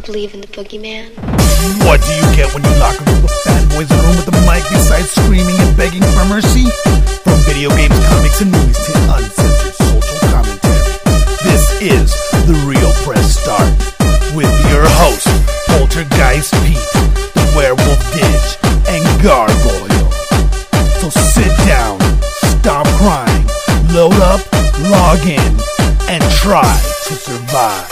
believe in the boogeyman? What do you get when you lock a group of fanboys in a room with a mic besides screaming and begging for mercy? From video games, comics, and movies to uncensored social commentary. This is The Real Press Start with your host, Poltergeist Pete, the Werewolf Ditch, and Gargoyle. So sit down, stop crying, load up, log in, and try to survive.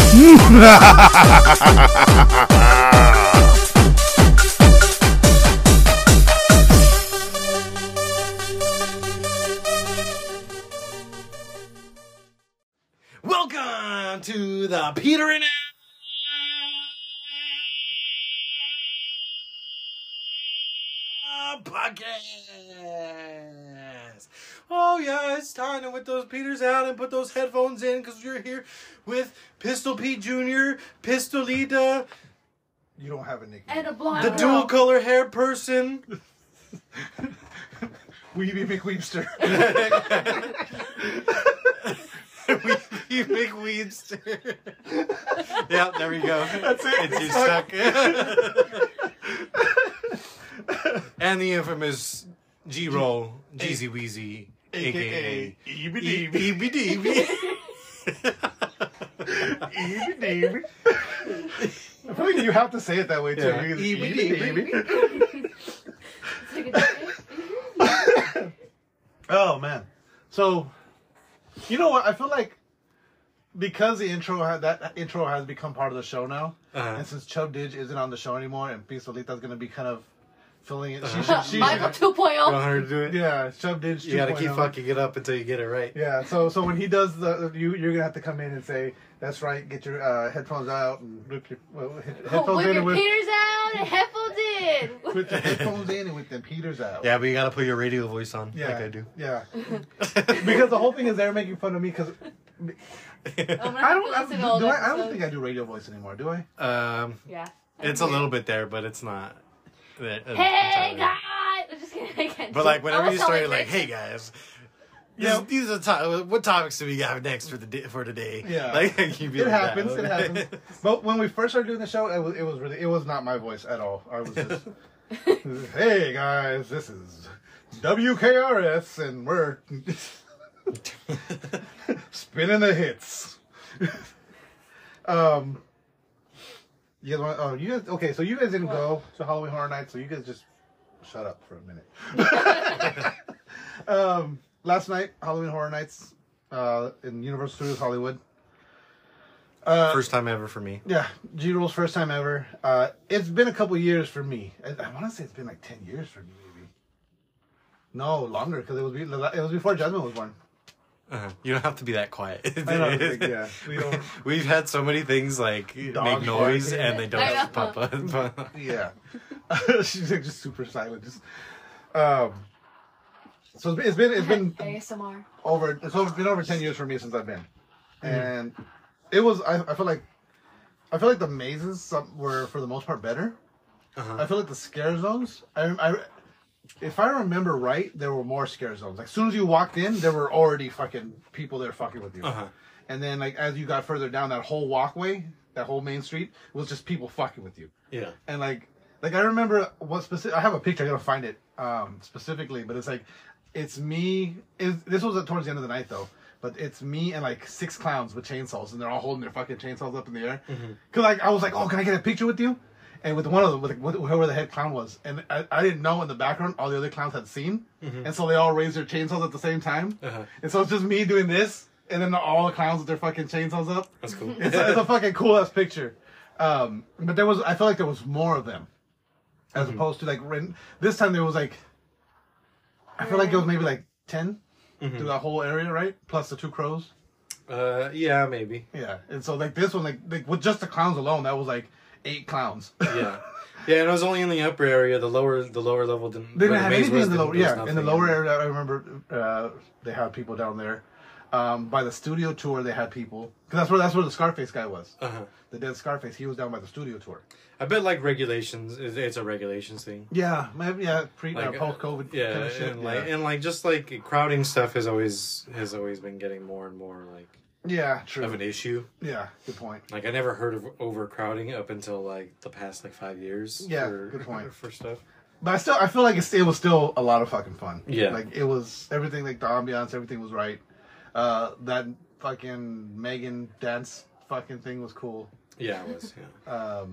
Welcome to the Peter and Al podcast. Oh yeah, it's time to whip those Peters out and put those headphones in because you're here with Pistol Pete Jr., Pistolita, You don't have a nickname. And a blonde the girl. dual color hair person. Weeby McWeebster. You make Weedster. Yeah, there we go. That's it. It's you stuck. And the infamous G-Roll, Jeezy Weezy, aka EBDB. EBDB. I feel like you have to say it that way too. Yeah. EBDB. Oh man. So, you know what? I feel like because that intro has become part of the show now, and since Chub Didge isn't on the show anymore, and Pistolita's gonna be kind of filling it. She Michael You 2.0. want her to do it? yeah, Chub Didge. You gotta keep 2.0. fucking it up until you get it right. Yeah, so when he does you're gonna have to come in and say, "That's right, get your headphones out and whip your headphones Whip in your and Peters out and headphones in. with the headphones in and with the Peters out." Yeah, but you gotta put your radio voice on, yeah, like I do. Yeah, because the whole thing is they're making fun of me because I don't think I do radio voice anymore, do I? Yeah. It's a little bit there, but it's not. Hey guys! I'm just kidding. I can't But do like it. whenever I'll you tell started you like, this. "Hey guys, Yeah. these are what topics do we have next for today?" Yeah. like you'd be It like happens. that. It happens. But when we first started doing the show, it was not my voice at all. I was just, "Hey guys, this is WKRS, and we're spinning the hits." You guys want? Oh, you guys. Okay, so you guys didn't go to Halloween Horror Nights, so you guys just shut up for a minute. Last night, Halloween Horror Nights in Universal Studios Hollywood. First time ever for me. Yeah, G-Roll's first time ever. It's been a couple years for me. I want to say it's been like 10 years for me, maybe. No, longer, because it was before Jasmine was born. You don't have to be that quiet. I know, yeah. We've had so many things like Dogs make noise barking. and they don't I have to know. pop up. Yeah. She's like just super silent. So it's been ASMR. it's been over 10 years for me since I've been. And it was, I feel like the mazes were for the most part better. I feel like the scare zones, if I remember right, there were more scare zones. Like, as soon as you walked in, there were already fucking people there fucking with you. And then, like, as you got further down that whole walkway, that whole main street, was just people fucking with you. Yeah. And, like I remember I have a picture, I gotta find it specifically, but it's like, it's me. This was towards the end of the night, though. But it's me and, like, 6 clowns with chainsaws, and they're all holding their fucking chainsaws up in the air. Because, like, I was like, oh, can I get a picture with you? And with one of them, with whoever the head clown was. And I didn't know in the background all the other clowns had seen. And so they all raised their chainsaws at the same time. And so it's just me doing this, and then all the clowns with their fucking chainsaws up. That's cool. It's a fucking cool-ass picture. But I feel like there was more of them. As opposed to, like, this time there was, like, I feel like it was maybe, like, 10 through that whole area, right? Plus the 2 crows. Yeah, maybe. Yeah. And so, like, this one, like with just the clowns alone, that was, like, 8 clowns. Yeah. Yeah, and it was only in the upper area. The lower level didn't. They didn't where have the maze anything was, in the lower. there was Yeah, in the nothing lower area, I remember they had people down there. By the studio tour, they had people because that's where the Scarface guy was. The dead Scarface. He was down by the studio tour. I bet like regulations. It's a regulations thing. Yeah, maybe Like, post COVID. Yeah, kind of shit. and like just like crowding stuff has always been getting more and more like. Yeah, true. of an issue. Yeah, good point. Like, I never heard of overcrowding up until, like, the past, like, 5 years. Yeah, for, good point. For stuff. But I feel like it was still a lot of fucking fun. Yeah. Like, it was, everything, like, the ambiance, everything was right. That fucking Megan dance fucking thing was cool. Yeah, it was, yeah.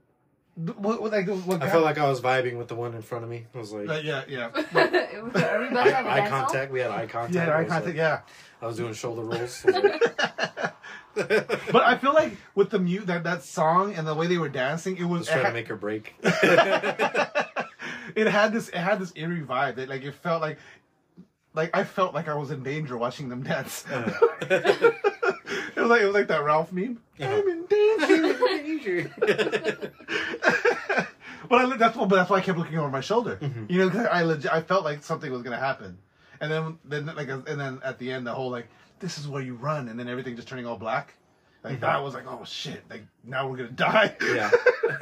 What I felt like I was vibing with the one in front of me. I was like... yeah. Everybody have a eye dance off? contact. We had eye contact. Yeah, I eye was contact, like- yeah. I was doing shoulder rolls. I was like, But I feel like with the that song and the way they were dancing, it was just trying to make her break. it had this eerie vibe that like it felt like I felt like I was in danger watching them dance. It was like that Ralph meme. I'm in danger. But that's why I kept looking over my shoulder. You know, because I felt like something was gonna happen, and then at the end the whole like this is where you run, and then everything just turning all black. Like that was like, oh shit! Like now we're gonna die. Yeah.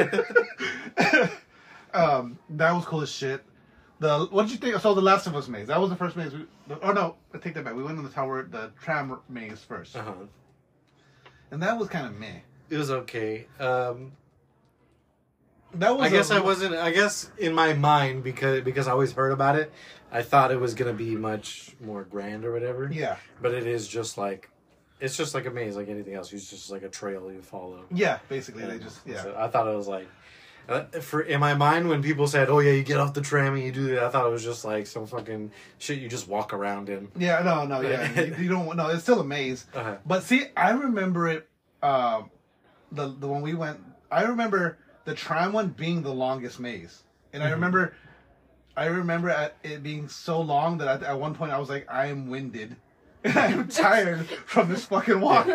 That was cool as shit. What did you think? So the Last of Us maze. That was the first maze. I take that back. We went on the tram maze first, and that was kind of meh. It was okay. That was. I guess in my mind, because I always heard about it, I thought it was gonna be much more grand or whatever. Yeah. But it is just like, it's just like a maze, like anything else. It's just like a trail you follow. Yeah, basically And they just so I thought it was like, in my mind when people said, "Oh yeah, you get off the tram and you do that," I thought it was just like some fucking shit you just walk around in. Yeah, no, yeah. you don't. No, it's still a maze. Uh-huh. But see, I remember it. The when we went, I remember the tram one being the longest maze, and I remember it being so long that at one point I was like, I am winded, and I'm tired from this fucking walk.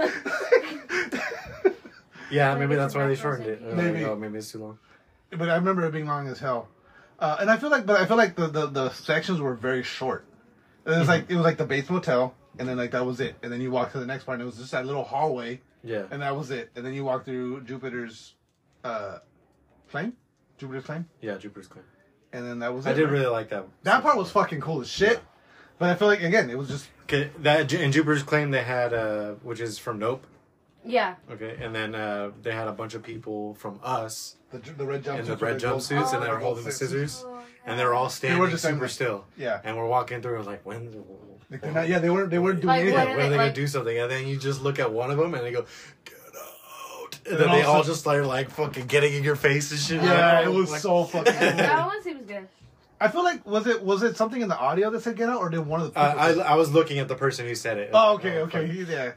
Yeah, Like maybe it's that's a why they breakfast shortened it. and- Maybe. Maybe it's too long. But I remember it being long as hell, and I feel like the sections were very short. It was like the base motel, and then like that was it, and then you walk to the next part, and it was just that little hallway, Yeah. and that was it, and then you walk through Jupiter's claim, Yeah, Jupiter's Claim. and then that was it. I did really like that. That part was fucking cool as shit, but I feel like again it was just Okay, that in Jupiter's Claim they had which is from Nope. Yeah. Okay, and then they had a bunch of people from Us the red jumpsuits. in the with red gold- jumpsuits, and they were gold holding the scissors. scissors, and they were all standing just super standing. still. Yeah. And we're walking through, and like, when? Like they're not, yeah, they weren't doing Like, anything. what When are they like- gonna do something? And then you just look at one of them, and they go, "Get out!" And then then they all all of a just start like fucking getting in your face and shit. Yeah, Like, it was like- so fucking cool. That one seems good. I feel like was it something in the audio that said get out, or did one of the people say- I was looking at the person who said it. Oh, okay, yeah.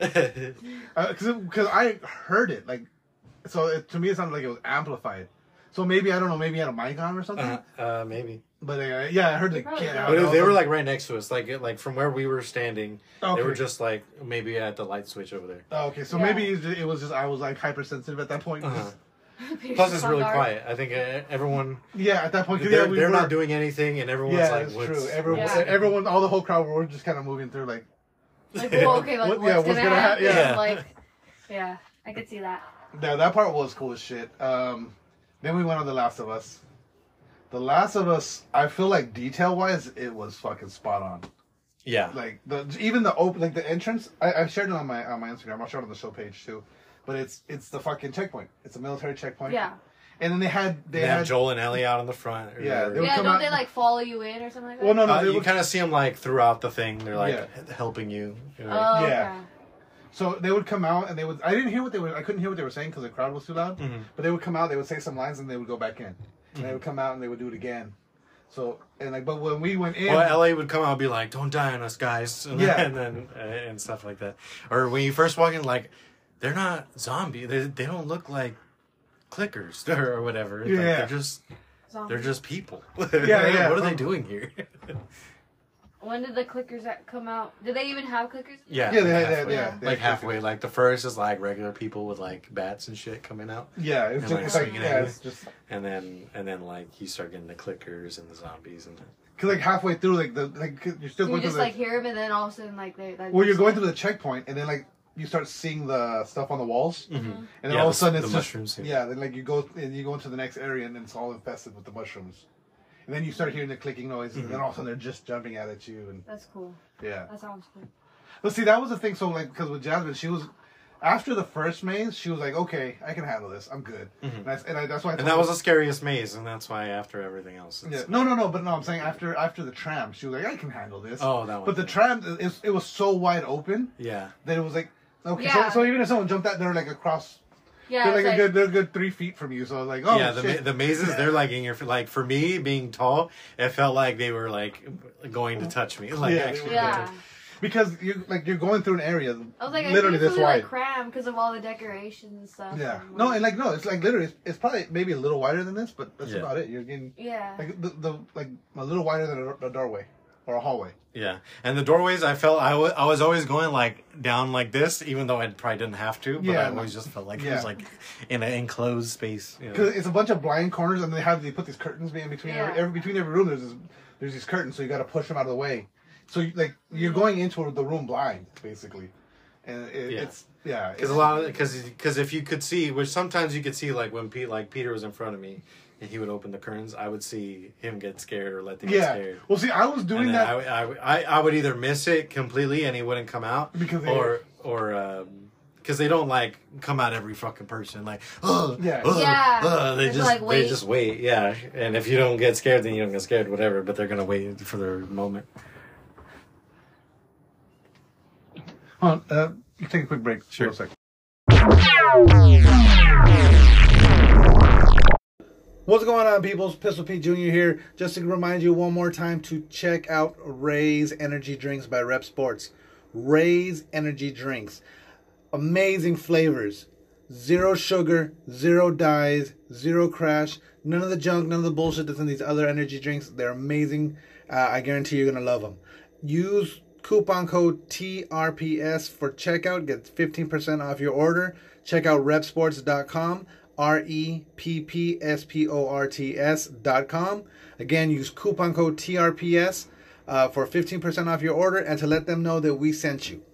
Because I heard it like, so to me it sounded like it was amplified. So maybe I don't know, maybe he had a mic on or something. Maybe. But yeah, I heard the Probably get not. out. But and I they was were like right next to us, like from where we were standing. Okay. They were just like maybe at the light switch over there. oh, okay, so Yeah. maybe it was just I was like hypersensitive at that point. Uh-huh. Pierce Plus, it's on really guard. quiet. I think everyone Yeah, at that point, 'cause, they're, yeah, we they're were, not doing anything, and everyone's Yeah, like, it's "What's true. Yeah. Everyone, all the whole crowd were just kind of moving through like. Like, well, okay, like, What's what's gonna gonna happen? happen? Yeah. Like, yeah, I could see that. Yeah, that part was cool as shit. Then we went on The Last of Us. The Last of Us, I feel like detail wise, it was fucking spot on. Yeah, Like even the open, like the entrance. I shared it on my Instagram. I'll share it on the show page too. But it's the fucking checkpoint. It's a military checkpoint. Yeah. And then they they had have Joel and Ellie out on the front. or Yeah, whatever. they would Yeah, come don't out- they like follow you in or something like that? Well, no, they You would, kind of see them like throughout the thing. They're like Yeah. helping you. You know? Oh, Yeah. okay. so they would come out and they would. I didn't hear what they were. I couldn't hear what they were saying because the crowd was too loud. Mhm. But they would come out. They would say some lines and they would go back in. And Mm-hmm. they would come out and they would do it again. So and like, but when we went in, Well, Ellie would come out and be like, "Don't die on us, guys," and Yeah. then and stuff like that. Or when you first walk in, like they're not zombie. They don't look like clickers or whatever. Like, Yeah. they're just people. yeah. What are they doing here? When did the clickers come out? Did they even have clickers? Yeah, yeah, like they halfway. had, yeah, they Like had- halfway. Like the first is like regular people with like bats and shit coming out, Yeah, it's And, just like, it's like swinging yeah, at you. it's just and then like you start getting the clickers and the zombies and. because like halfway through you're still You going just through like hear them and then all of a sudden like they. well you're going through the checkpoint and then like you start seeing the stuff on the walls Mm-hmm. and then Yeah, all of a sudden the it's mushrooms, just, yeah. yeah then like you go into the next area and then it's all infested with the mushrooms and then you start hearing the clicking noises and then all of a sudden they're just jumping out at you and That's cool. yeah That sounds cool. But see, that was the thing. So like, because with Jasmine, she was after the first maze, she was like, "Okay, I can handle this. I'm good." Mm-hmm. That's why. And that was the scariest maze, and that's why after everything else. Yeah. It's... No. But no, I'm saying after the tram, she was like, "I can handle this." Oh, that one. But the tram, it was so wide open. Yeah. That it was like, okay, Yeah. so even if someone jumped out, they're like across. Yeah, They're it's they're a good 3 feet from you. So I was like, oh yeah, shit. the mazes, they're like in your, like for me being tall, it felt like they were like going to touch me. Like Yeah, actually. yeah. Because you're going through an area I was like, literally I think this it's really wide. like crammed because of all the decorations and stuff. Yeah. and, No, it's like literally it's probably maybe a little wider than this, but that's Yeah. about it. You're getting Yeah. like the like a little wider than a doorway or a hallway. Yeah, and the doorways, I felt I was always going like down like this, even though I probably didn't have to. But Yeah, I always just felt like it yeah. was like in an enclosed space. You know? Because it's a bunch of blind corners, and they put these curtains in between Yeah. between every room. There's these curtains, so you got to push them out of the way. So you're going into the room blind, basically, and it's Because a lot of because if you could see, which sometimes you could see, like when Peter was in front of me and he would open the curtains, I would see him get scared or let them get scared. Well, see, I was doing And that then I would either miss it completely and he wouldn't come out Because because they don't like come out every fucking person like Yeah. they It's just like, wait. they just wait, yeah, and if you don't get scared then you don't get scared, whatever, but they're gonna wait for their moment. Hold on, you take a quick break. Sure. For a second. What's going on, people? It's Pistol Pete Jr. here. Just to remind you one more time to check out Ray's Energy Drinks by Rep Sports. Ray's Energy Drinks. Amazing flavors. Zero sugar, zero dyes, zero crash. None of the junk, none of the bullshit that's in these other energy drinks. They're amazing. I guarantee you're going to love them. Use coupon code TRPS for checkout. Get 15% off your order. Check out repsports.com. REPPSPORTS.com. Again, use coupon code TRPS for 15% off your order and to let them know that we sent you.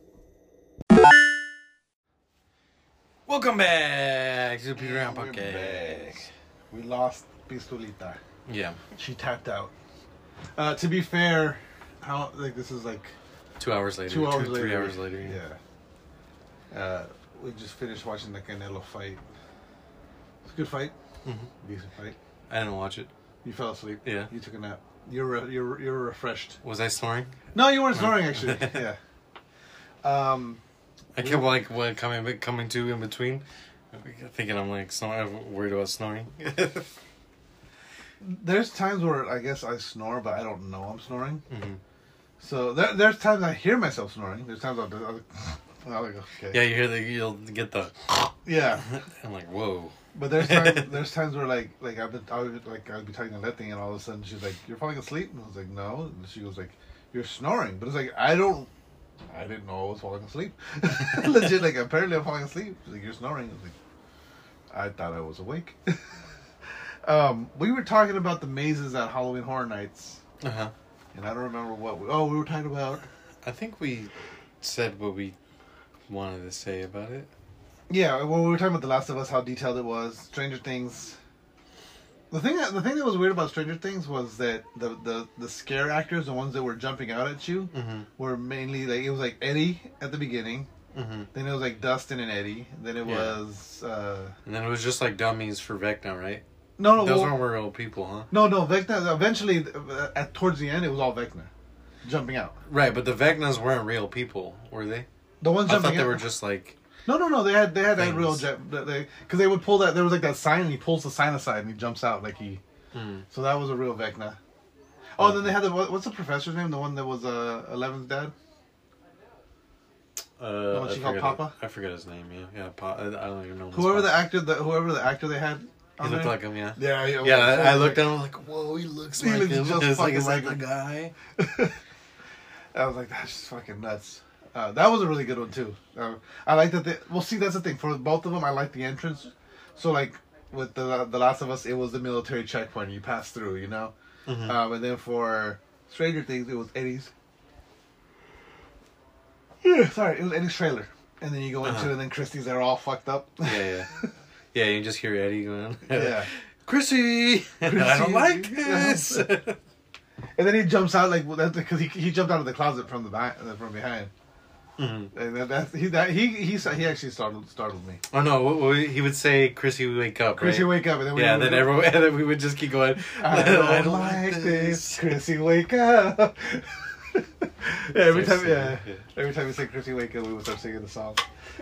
Welcome back to the Peter Round We're Podcast. back. We lost Pistolita. Yeah, She tapped out. To be fair, this is like 2 hours later. 2 hours 3 later. hours later. Yeah. We just finished watching the Canelo fight. It's a good fight. Decent fight. I didn't watch it. You fell asleep. Yeah. You took a nap. You were refreshed. Was I snoring? No, you weren't snoring actually. Yeah. I kept like coming to in between, thinking I'm like worried about snoring. There's times where I guess I snore, but I don't know I'm snoring. Mhm. So there's times I hear myself snoring. There's times I'll like, okay. Yeah, you'll get the. Yeah. I'm like, whoa. But there's times where like I'd be talking to Letty and all of a sudden she's like, "You're falling asleep?" And I was like, "No." And she was like, "You're snoring." But it's like I didn't know I was falling asleep. Legit, like apparently I'm falling asleep. She's like, "You're snoring." I was like, I thought I was awake. We were talking about the mazes at Halloween Horror Nights, Uh-huh. and I don't remember what we were talking about. I think we said what we wanted to say about it. Yeah, well, we were talking about The Last of Us, how detailed it was. Stranger Things. The thing that was weird about Stranger Things was that the scare actors, the ones that were jumping out at you, were mainly like, it was like Eddie at the beginning. Mm-hmm. Then it was like Dustin and Eddie. Then it was And then it was just like dummies for Vecna, right? no, Those well, aren't real people, huh? no, Vecna. Eventually, towards the end, it was all Vecna jumping out. Right, but the Vecnas weren't real people, were they? The ones I jumping thought they out were just like. No. They had that real Things. because they would pull that. There was like that sign, and he pulls the sign aside, and he jumps out like he. So that was a real Vecna. Oh, and then they had what's the professor's name? The one that was Eleven's dad. I she called forget Papa? I forget his name. Yeah, I don't even know. Whoever the actor they had. He on looked there. like him, yeah. Yeah, Yeah, I looked at him like, whoa, he looks He like looks him. just It's like, fucking is that like the him. guy? I was like, that's just fucking nuts. That was a really good one too. I like that. See, that's the thing. For both of them, I like the entrance. So like with the Last of Us, it was the military checkpoint you pass through, you know. And then for Stranger Things, it was Eddie's. Yeah, sorry, it was Eddie's trailer. And then you go into, and then Christie's there all fucked up. Yeah. Yeah, you just hear Eddie going, Yeah. Chrissy, I don't like this. And then he jumps out like that's because he jumped out of the closet from the back from behind. Mm-hmm. And he actually startled me. Oh no, he would say, "Chrissy, wake up!" Chrissy, right? wake up! And then and then we would just keep going. I don't like this. Chrissy, wake up! every time we say Chrissy, wake up, we would start singing the song.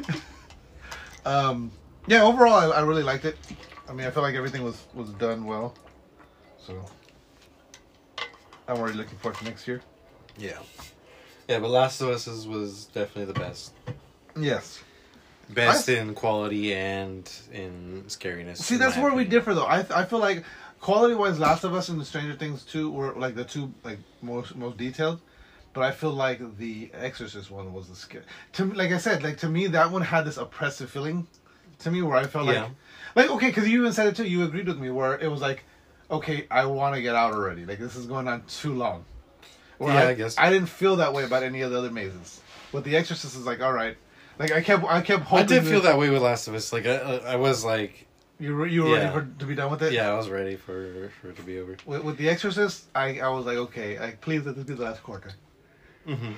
Yeah, overall, I really liked it. I mean, I feel like everything was done well. So, I'm already looking forward to next year. Yeah. Yeah, but Last of Us was definitely the best. Yes. Best in quality and in scariness. See, that's where we differ, though. I feel like, quality-wise, Last of Us and the Stranger Things 2 were, like, the two, like, most detailed. But I feel like the Exorcist one was the scary. Like I said, like, to me, that one had this oppressive feeling to me where I felt like, okay, because you even said it too. You agreed with me where it was like, okay, I want to get out already. Like, this is going on too long. Where I guess I didn't feel that way about any of the other mazes. But the Exorcist is like, all right. Like, I kept hoping. I did feel that way with Last of Us. Like, I was like, you were ready to be done with it. Yeah, I was ready for it to be over. With the Exorcist, I was like, okay, please let this be the last quarter. Mm-hmm.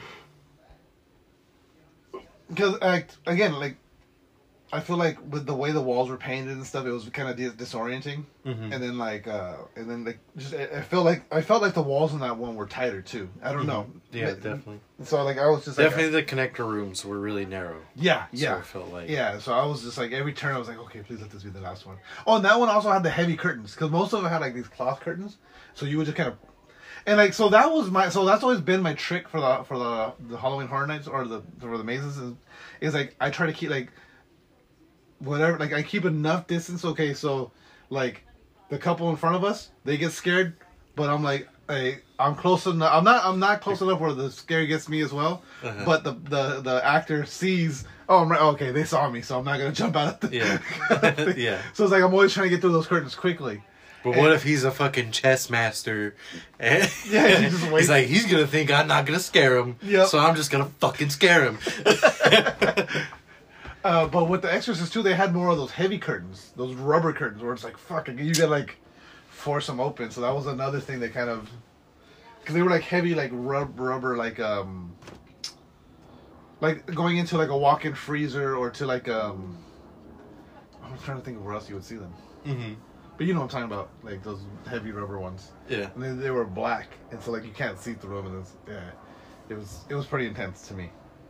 Because again, like, I feel like with the way the walls were painted and stuff, it was kind of disorienting. Mm-hmm. And then just I felt like the walls in that one were tighter too. I don't know. Yeah, definitely. So like I was just definitely the connector rooms were really narrow. Yeah. So it felt like So I was just like every turn I was like, okay, please let this be the last one. Oh, and that one also had the heavy curtains because most of them had like these cloth curtains, so you would just kind of. And like that's always been my trick for the Halloween Horror Nights or for the mazes is like I try to keep like whatever, like I keep enough distance. Okay, so like the couple in front of us, they get scared, but I'm like, hey, I'm close enough. I'm not close enough where the scare gets me as well. Uh-huh. But the actor sees, oh, I'm right, okay, they saw me, so I'm not gonna jump out. Yeah. So it's like I'm always trying to get through those curtains quickly. But what if he's a fucking chess master? And he's like, he's gonna think I'm not gonna scare him. Yep. So I'm just gonna fucking scare him. But with the Exorcist 2, they had more of those heavy curtains, those rubber curtains, where it's like, fuck, you gotta like force them open. So that was another thing that kind of, because they were like heavy, like rubber, like going into like a walk-in freezer or to like I'm trying to think of where else you would see them. Mm-hmm. But you know what I'm talking about, like those heavy rubber ones. Yeah. And they were black, and so like you can't see through them, and it was pretty intense to me.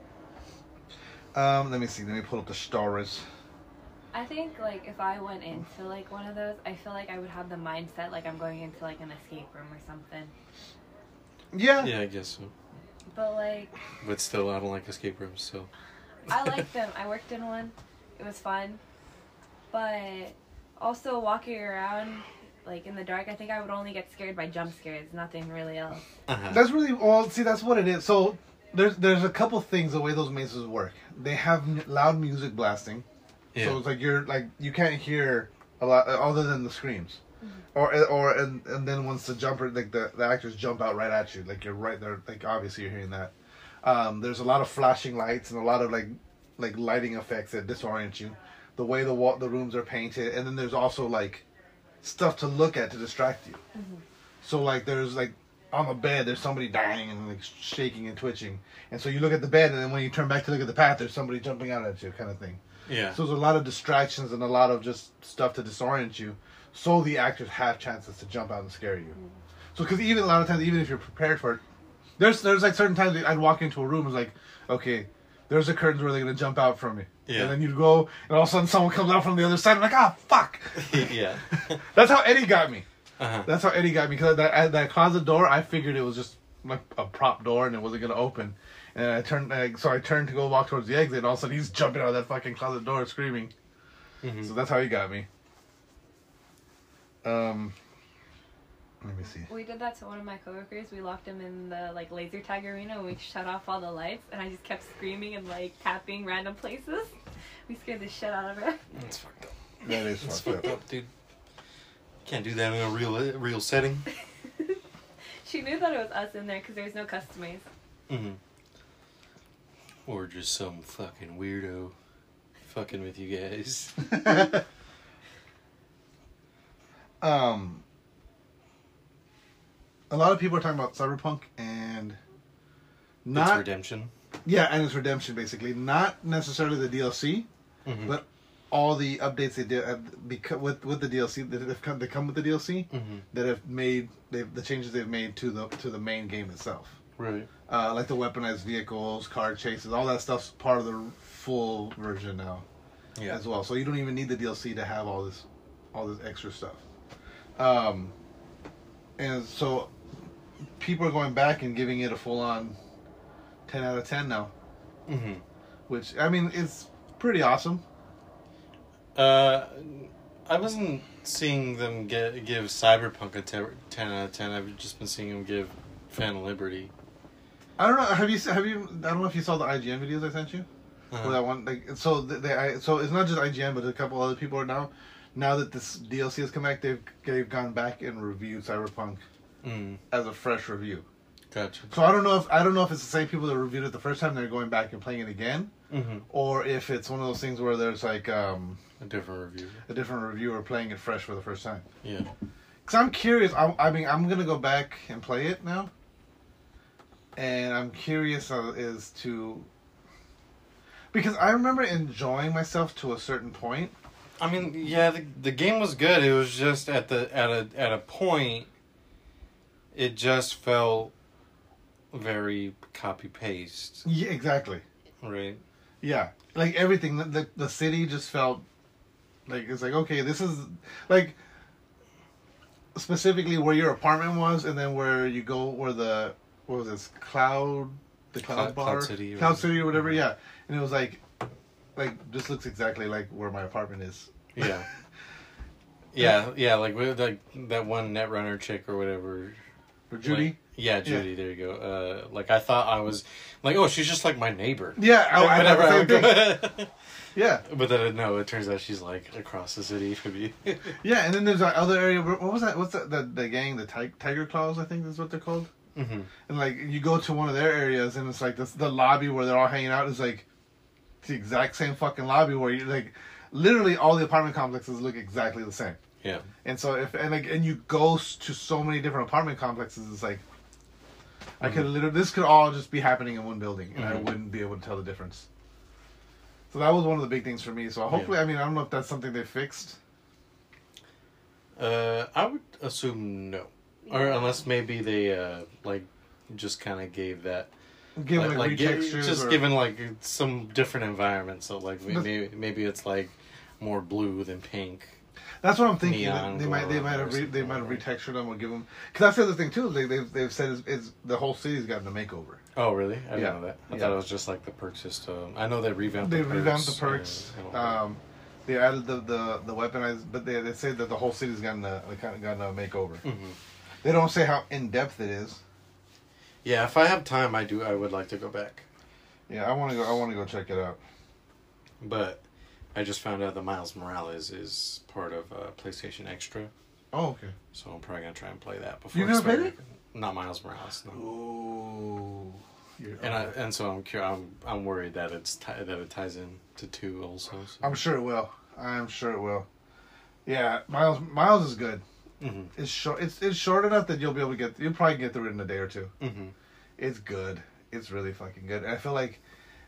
Let me see. Let me pull up the stories. I think like if I went into like one of those, I feel like I would have the mindset like I'm going into like an escape room or something. Yeah. Yeah, I guess so. But like. But still, I don't like escape rooms, so. I like them. I worked in one. It was fun. But also walking around like in the dark, I think I would only get scared by jump scares, nothing really else. Uh-huh. That's really see. That's what it is. So there's a couple things the way those mazes work. They have loud music blasting, so it's like you can't hear a lot other than the screams, mm-hmm. and then once the jumper like the actors jump out right at you, like you're right there, like obviously you're hearing that. There's a lot of flashing lights and a lot of like lighting effects that disorient you. The way the rooms are painted, and then there's also like stuff to look at to distract you. Mm-hmm. So like there's like on the bed there's somebody dying and like shaking and twitching, and so you look at the bed, and then when you turn back to look at the path, there's somebody jumping out at you, kind of thing. Yeah. So there's a lot of distractions and a lot of just stuff to disorient you, so the actors have chances to jump out and scare you. Mm-hmm. So because even a lot of times, even if you're prepared for it, there's like certain times I'd walk into a room and it's like, okay, there's the curtains where they're gonna jump out from me. Yeah. And then you'd go, and all of a sudden someone comes out from the other side. I'm like, fuck. Yeah. That's how Eddie got me. Uh-huh. That's how Eddie got me. Because that closet door, I figured it was just like a prop door and it wasn't going to open. And I turned to go walk towards the exit, and all of a sudden he's jumping out of that fucking closet door screaming. Mm-hmm. So that's how he got me. Let me see. We did that to one of my coworkers. We locked him in the like laser tag arena and we shut off all the lights, and I just kept screaming and like tapping random places. We scared the shit out of her. That's fucked up. That is fucked up, dude. Can't do that in a real setting. She knew that it was us in there because there was no customers. Mm-hmm. Or just some fucking weirdo fucking with you guys. A lot of people are talking about Cyberpunk and not Redemption. Yeah, and it's redemption basically, not necessarily the DLC, Mm-hmm. but all the updates they did with the DLC that come with the DLC Mm-hmm. that have made the changes they've made to the main game itself. Right. Like the weaponized vehicles, car chases, all that stuff's part of the full version now, Yeah. as well. So you don't even need the DLC to have all this extra stuff. And so people are going back and giving it a full-on 10 out of 10 now, Mm-hmm. which I mean it's pretty awesome. I wasn't seeing them give Cyberpunk a 10 out of 10. I've just been seeing them give Phantom Liberty. I don't know. Have you? I don't know if you saw the IGN videos I sent you. Uh-huh. Or that one, so so it's not just IGN, but a couple other people are now that this DLC has come back, they've gone back and reviewed Cyberpunk as a fresh review. Gotcha. So I don't know if it's the same people that reviewed it the first time, they're going back and playing it again, Mm-hmm. or if it's one of those things where there's like A different review. a different reviewer playing it fresh for the first time. Yeah. Because I'm curious. I mean, I'm gonna go back and play it now, and I'm curious as to, because I remember enjoying myself to a certain point. I mean, yeah, the game was good. It was just at a point, it just felt very copy paste. Yeah, exactly. Right. Yeah, like everything. The city just felt like it's like, okay, this is like specifically where your apartment was, and then where you go, where the what was this Cloud Cloud Bar, City or Cloud whatever. City or whatever. Yeah, and it was like this looks exactly like where my apartment is. Yeah. Yeah, like that one Netrunner chick or whatever. For Judy. Like, yeah, Judy. There you go. Like I thought I was like, oh, she's just like my neighbor. Yeah, I thought the same thing. Yeah, But then no, it turns out she's like across the city from you. yeah, and then there's that other area. What was that? What's that? The gang, the Tiger Claws, I think is what they're called. Mm-hmm. And like you go to one of their areas, and it's like the lobby where they're all hanging out is like the exact same fucking lobby where you like literally all the apartment complexes look exactly the same. Yeah. And so and you go to so many different apartment complexes, it's like I could literally this could all just be happening in one building, and I wouldn't be able to tell the difference. So that was one of the big things for me. So hopefully, I mean, I don't know if that's something they fixed. I would assume no, or unless maybe they like just kind of gave that. Given like retextures, just given like some different environment. So like maybe it's like more blue than pink. That's what I'm thinking. Neon They might have retextured them or give them. Because that's the other thing too. They've said is the whole city's gotten a makeover. Oh really? I didn't Yeah. know that. I Yeah. thought it was just like the perk system. I know they revamped. They the perks. revamped the perks. and- They added the weaponized, but they say that the whole city's gotten a makeover. Mhm. They don't say how in depth it is. Yeah, if I have time, I would like to go back. Yeah, I want to go check it out. But I just found out that Miles Morales is part of PlayStation Extra, Oh, okay. so I'm probably gonna try and play that before. You've never played Spider- Not Miles Morales, no. Ooh. And so I'm worried that that it ties in to 2 also. So. I'm sure it will. I'm sure it will. Yeah, Miles is good. Mhm. It's short. It's short enough that you'll probably get through it in a day or two. Mhm. It's good. It's really fucking good. And I feel like,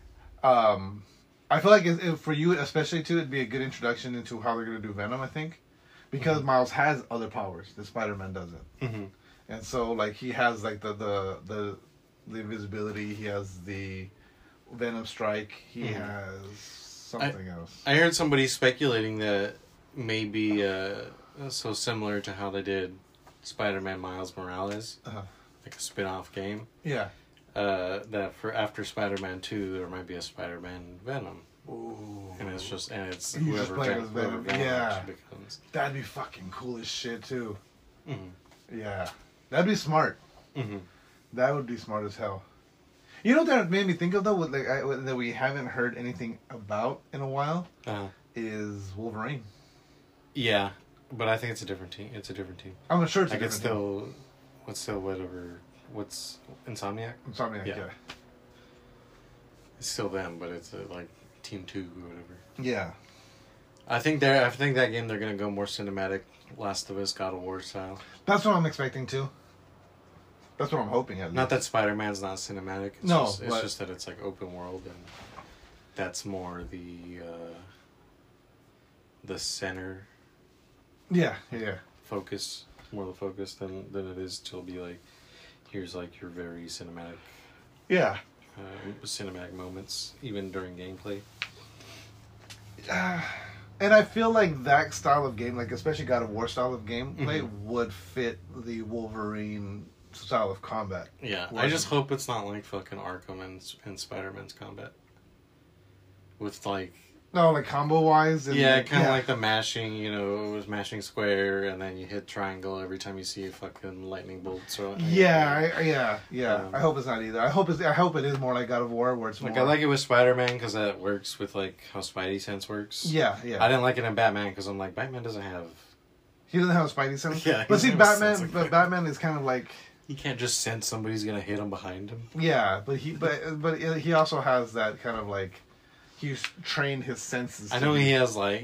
for you especially too, it'd be a good introduction into how they're gonna do Venom. I think, because Miles has other powers that Spider-Man doesn't, Mhm. and so like he has like the invisibility. He has the Venom strike. He has something else. I heard somebody speculating that maybe so similar to how they did Spider-Man Miles Morales, like a spin-off game. Yeah. That for after Spider-Man 2, there might be a Spider-Man Venom, Ooh. and it's You just whoever play as Venom. Yeah. actually becomes. That'd be fucking cool as shit too. Mhm. Yeah. That'd be smart. Mhm. That would be smart as hell. You know what that made me think of though, that we haven't heard anything about in a while, is Wolverine. Yeah, but I think it's a different team. I'm sure it's Like a it's different still whatever. What's Insomniac? team. Insomniac, Yeah. yeah. It's still them, but it's like Team 2 or whatever. Yeah. I think that game they're gonna go more cinematic, Last of Us, God of War style. That's what I'm expecting too. That's what I'm hoping. At least. Not that Spider-Man's not cinematic. It's No, just, it's but- just that it's like open world, and that's more the center Yeah. focus, more the focus than it is to be like, here's like your very cinematic Yeah. cinematic moments, even during gameplay. And I feel like that style of game, like especially God of War style of gameplay, would fit the Wolverine style of combat. Yeah, Well, I just hope it's not like fucking Arkham and Spider-Man's combat. With like... No, like combo wise. Yeah, kind of like the mashing, it was mashing square, and then you hit triangle every time you see a fucking lightning bolt. So Yeah. I hope it's not either. I hope it is more like God of War, where it's like more... I like it with Spider-Man because that works with like how Spidey sense works. Yeah. I didn't like it in Batman because I'm like, Batman doesn't have... He doesn't have a Spidey sense. Yeah, he but see, doesn't have a sense Batman. like But that. Batman is kind of like... He can't just sense somebody's gonna hit him behind him. Yeah, but he also has that kind of like... He's trained his senses. I know he has like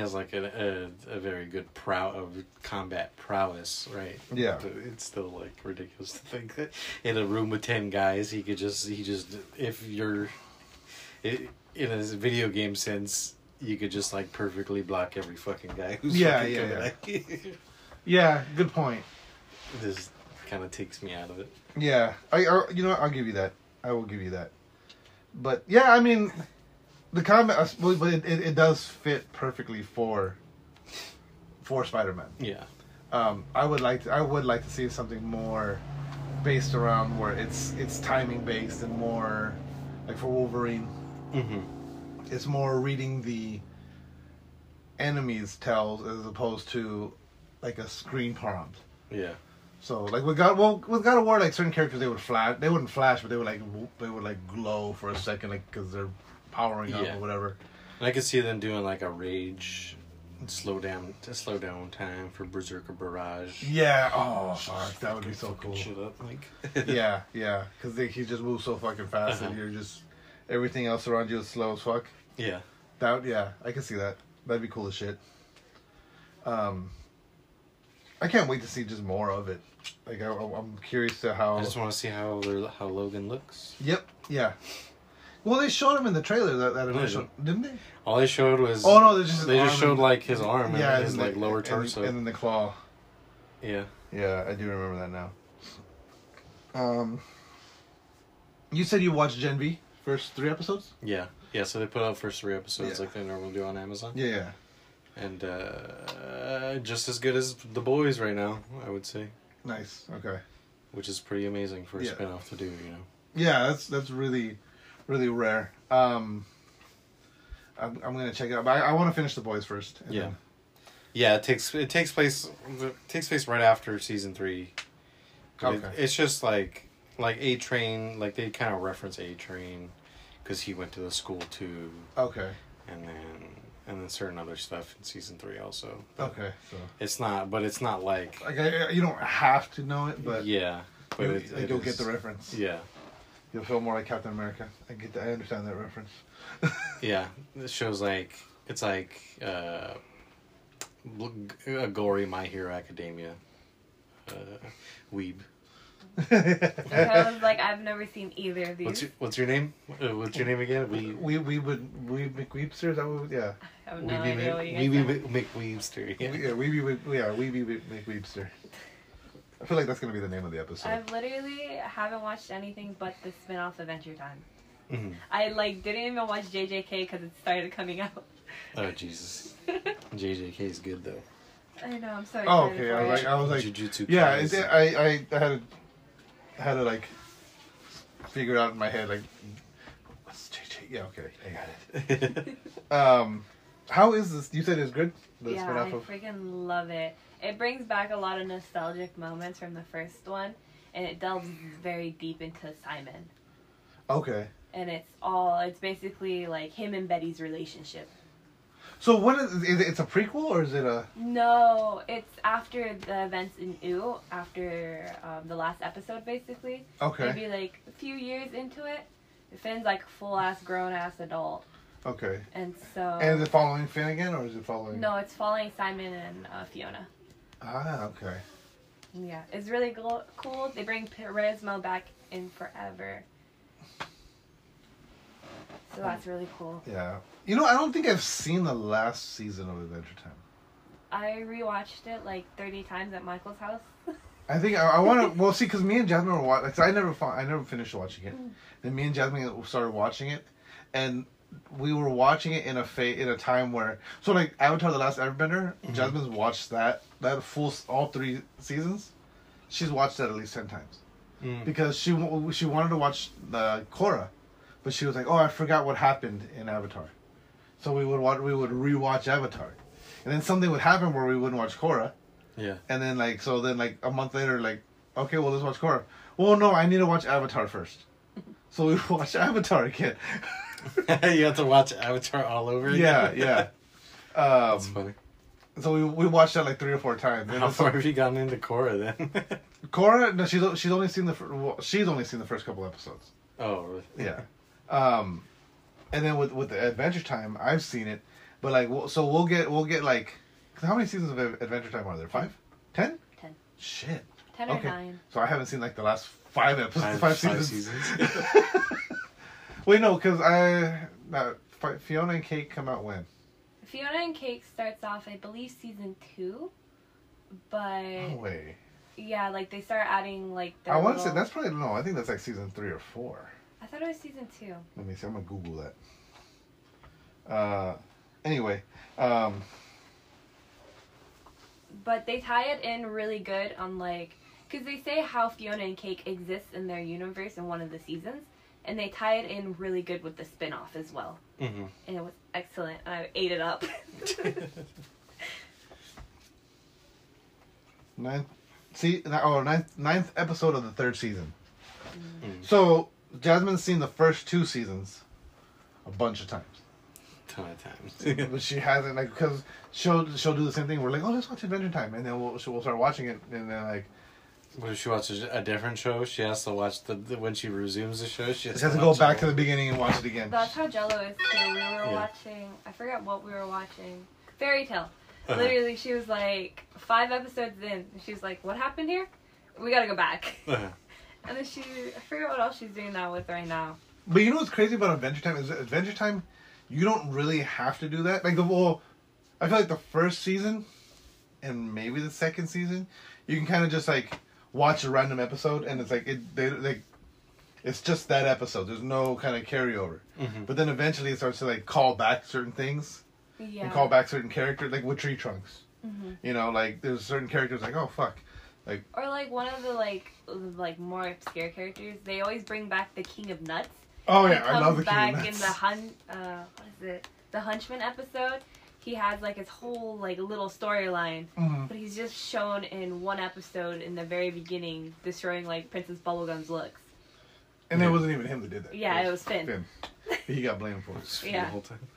a very good combat prowess, right? Yeah. But it's still like ridiculous to think that in a room with 10 guys he just if you're in a video game sense you could just like perfectly block every fucking guy who's coming at you. Yeah, good point. This kind of takes me out of it. Yeah, you know what? I'll give you that. I will give you that. But yeah, I mean, the combat, but it does fit perfectly for Spider-Man. Yeah. I would like to see something more based around where it's timing based and more like for Wolverine. Mm-hmm. It's more reading the enemy's tells as opposed to like a screen prompt. Yeah. So like with God of War, like certain characters they wouldn't flash, but they would glow for a second, like because they're powering up or whatever. And I could see them doing like a rage slow down time for Berserker Barrage. Yeah. Oh fuck, that would be so cool. Shit up, like. yeah, because he just moves so fucking fast that you're just everything else around you is slow as fuck. Yeah. I can see that. That'd be cool as shit. I can't wait to see just more of it. Like I'm curious to how. I just want to see how Logan looks. Yep. Yeah. Well, they showed him in the trailer that initial, didn't they? All they showed was. Oh no, they just showed like his arm and his like lower torso, and then the claw. Yeah. Yeah, I do remember that now. You said you watched Gen V first 3 episodes? Yeah. So they put out first 3 episodes like they normally do on Amazon. Yeah. And just as good as The Boys right now, I would say. Nice. Okay. Which is pretty amazing for a spinoff to do, Yeah, that's really, really rare. I'm gonna check it out, but I want to finish The Boys first. Yeah. Yeah, it takes place right after season 3. Okay. It's just like A-Train, like they kind of reference A-Train because he went to the school too. Okay. And then certain other stuff in season 3 also. Okay, so it's not like you don't have to know it, but yeah, but you'll get the reference. Yeah, you'll feel more like Captain America. I understand that reference. Yeah, this show's it's like a gory My Hero Academia weeb. I was like, I've never seen either of these. What's your name? What's your name again? We McWeebster. Is that what? Yeah. I have no idea what you guys said. McWeebster. Yeah, Weeby McWeebster. I feel like that's gonna be the name of the episode. I've literally haven't watched anything but the spin-off Adventure Time. Mm-hmm. I didn't even watch JJK because it started coming out. Oh Jesus, JJK is good though. I know, I'm so excited. Oh, okay. For I was like, Jujutsu yeah. Kaisen. I had to like figure it out in my head, like what's JJ? Yeah, okay, I got it. How is this? You said it's good. The yeah, spin-off I of... freaking love it. It brings back a lot of nostalgic moments from the first one, and it delves very deep into Simon. Okay. And it's basically like him and Betty's relationship. So when is it's a prequel or is it a? No, it's after the events in U, after the last episode, basically. Okay. Maybe like a few years into it. Finn's like full ass grown ass adult. Okay. And so. And is it following Finn again, or is it following? No, it's following Simon and Fiona. Ah, okay. Yeah, it's really cool. They bring Peresmo back in forever. So that's really cool. Yeah. You know, I don't think I've seen the last season of Adventure Time. I rewatched it like 30 times at Michael's house. I think I want to. Well, see, because me and Jasmine were watching. I never finished watching it. Then me and Jasmine started watching it, and we were watching it in a time where, so like Avatar: The Last Airbender, Jasmine's watched that full all 3 seasons. She's watched that at least 10 times because she wanted to watch the Korra, but she was like, oh, I forgot what happened in Avatar, so we would rewatch Avatar, and then something would happen where we wouldn't watch Korra. Yeah. And then like a month later, like, okay, well, let's watch Korra. Well, no, I need to watch Avatar first. So we watch Avatar again. You have to watch Avatar all over again? Yeah. That's funny. So we watched that like 3 or 4 times. How far have you gotten into Korra then? Korra, no, she's only seen the first couple episodes. Oh, really? Yeah. And then with the Adventure Time, I've seen it, but like, so we'll get like, how many seasons of Adventure Time are there? 5? 10? 10. Shit. 10 or 9. So I haven't seen like the last 5 episodes, 5 seasons. Wait, no, because Fiona and Cake come out when? Fiona and Cake starts off, I believe, season 2, but No way. yeah, like they start adding like. I want to say that's probably no. I think that's like season 3 or 4. I thought it was season 2. Let me see. I'm gonna Google that. Anyway. But they tie it in really good on like, because they say how Fiona and Cake exists in their universe in one of the seasons, and they tie it in really good with the spin-off as well. Mm-hmm. And it was excellent. I ate it up. Ninth episode of the 3rd season. Mm. So Jasmine's seen the first 2 seasons a bunch of times. Ton of times. But she hasn't, like, because she'll do the same thing. We're like, oh, let's watch Adventure Time, and then we'll start watching it, and then like, When she watches a different show, she has to watch the when she resumes the show. She has to go back to the beginning and watch it again. That's how Jello is too. We were watching, I forgot what we were watching. Fairy Tale. Literally, she was like 5 episodes in, and she was like, what happened here? We gotta go back. And then I forget what else she's doing that with right now. But you know what's crazy about Adventure Time is Adventure Time, you don't really have to do that. Like I feel like the first season and maybe the 2nd season, you can kind of just like watch a random episode, and it's like it's just that episode. There's no kind of carryover. Mm-hmm. But then eventually it starts to like call back certain things and call back certain characters, like with Tree Trunks. Mm-hmm. You know, like there's certain characters like, oh fuck, like, or like one of the like more obscure characters. They always bring back the King of Nuts. oh He yeah, I love the comes King of back in Nuts. the Hunchman episode. He has like his whole like little storyline, but he's just shown in one episode in the very beginning, destroying like Princess Bubblegum's looks. And it wasn't even him that did that. Yeah, it was Finn. He got blamed for it. Yeah. The whole time.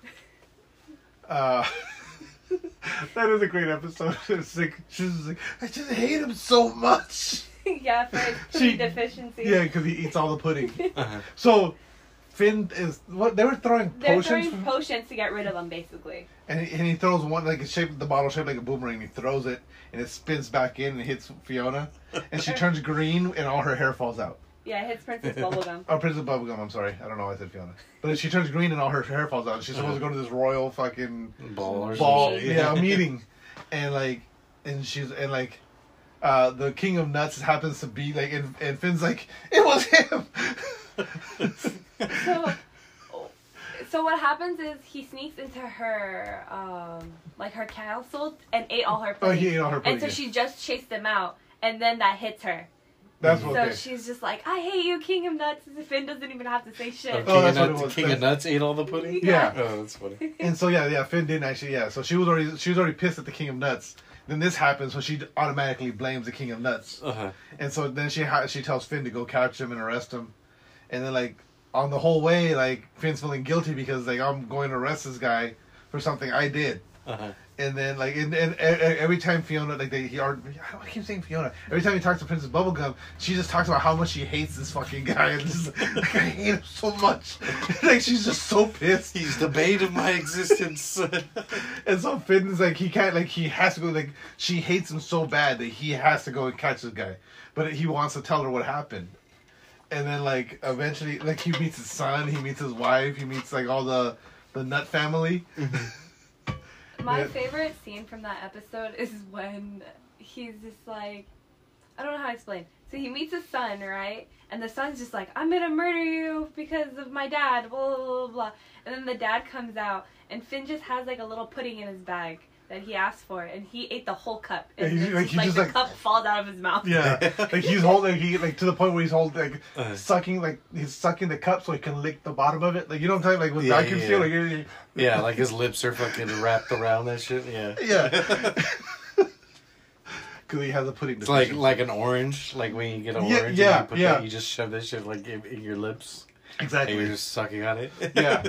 That is a great episode. It's like, she's like, I just hate him so much. Yeah, for his pudding deficiency. Yeah, because he eats all the pudding. Uh-huh. So Finn is what they were throwing They're potions, throwing potions to get rid of them, basically. and he throws one like it's shaped the bottle shaped like a boomerang. And he throws it, and it spins back in and hits Fiona, and she turns green, and all her hair falls out. Yeah, it hits Princess Bubblegum. Oh, Princess Bubblegum. I'm sorry, I don't know why I said Fiona, but she turns green, and all her hair falls out. And she's supposed to go to this royal fucking Ball. meeting, and the King of Nuts happens to be like, and Finn's like, it was him. So what happens is he sneaks into her her castle and ate all her pudding. Oh, he ate all her pudding. And so she just chased him out, and then that hits her. That's So okay. she's just like, I hate you, King of Nuts. And Finn doesn't even have to say shit. Oh, that's what it The was. King of Nuts ate all the pudding? Yeah. Oh, that's funny. And so Finn didn't actually. Yeah, so she was already pissed at the King of Nuts. Then this happens, so she automatically blames the King of Nuts. Uh-huh. And so then she tells Finn to go catch him and arrest him. And then like on the whole way, like Finn's feeling guilty because like I'm going to arrest this guy for something I did. And then, like, and every time Fiona, like, I keep saying Fiona. Every time he talks to Princess Bubblegum, she just talks about how much she hates this fucking guy. And just, like, I hate him so much. Like, she's just so pissed. He's the bane of my existence. And so Finn's like, he can't, like, he has to go, like, she hates him so bad that he has to go and catch this guy. But he wants to tell her what happened. And then, like, eventually, like, he meets his son, he meets his wife, he meets, like, all the Nut family. My favorite scene from that episode is when he's just like, I don't know how to explain. So he meets his son, right? And the son's just like, I'm gonna murder you because of my dad, blah, blah, blah, blah. And then the dad comes out, and Finn just has, like, a little pudding in his bag that he asked for, and he ate the whole cup. And the cup falls out of his mouth. Yeah, like, he's holding, to the point where he's holding, like, sucking the cup so he can lick the bottom of it. Like, you know what I'm talking? Like, with vacuum seal, like, yeah, like his lips are fucking wrapped around that shit. Yeah. Yeah. Because he has a pudding. It's like an orange, like when you get an orange. Yeah, and you you just shove that shit like in your lips. Exactly. And you're just sucking on it. Yeah.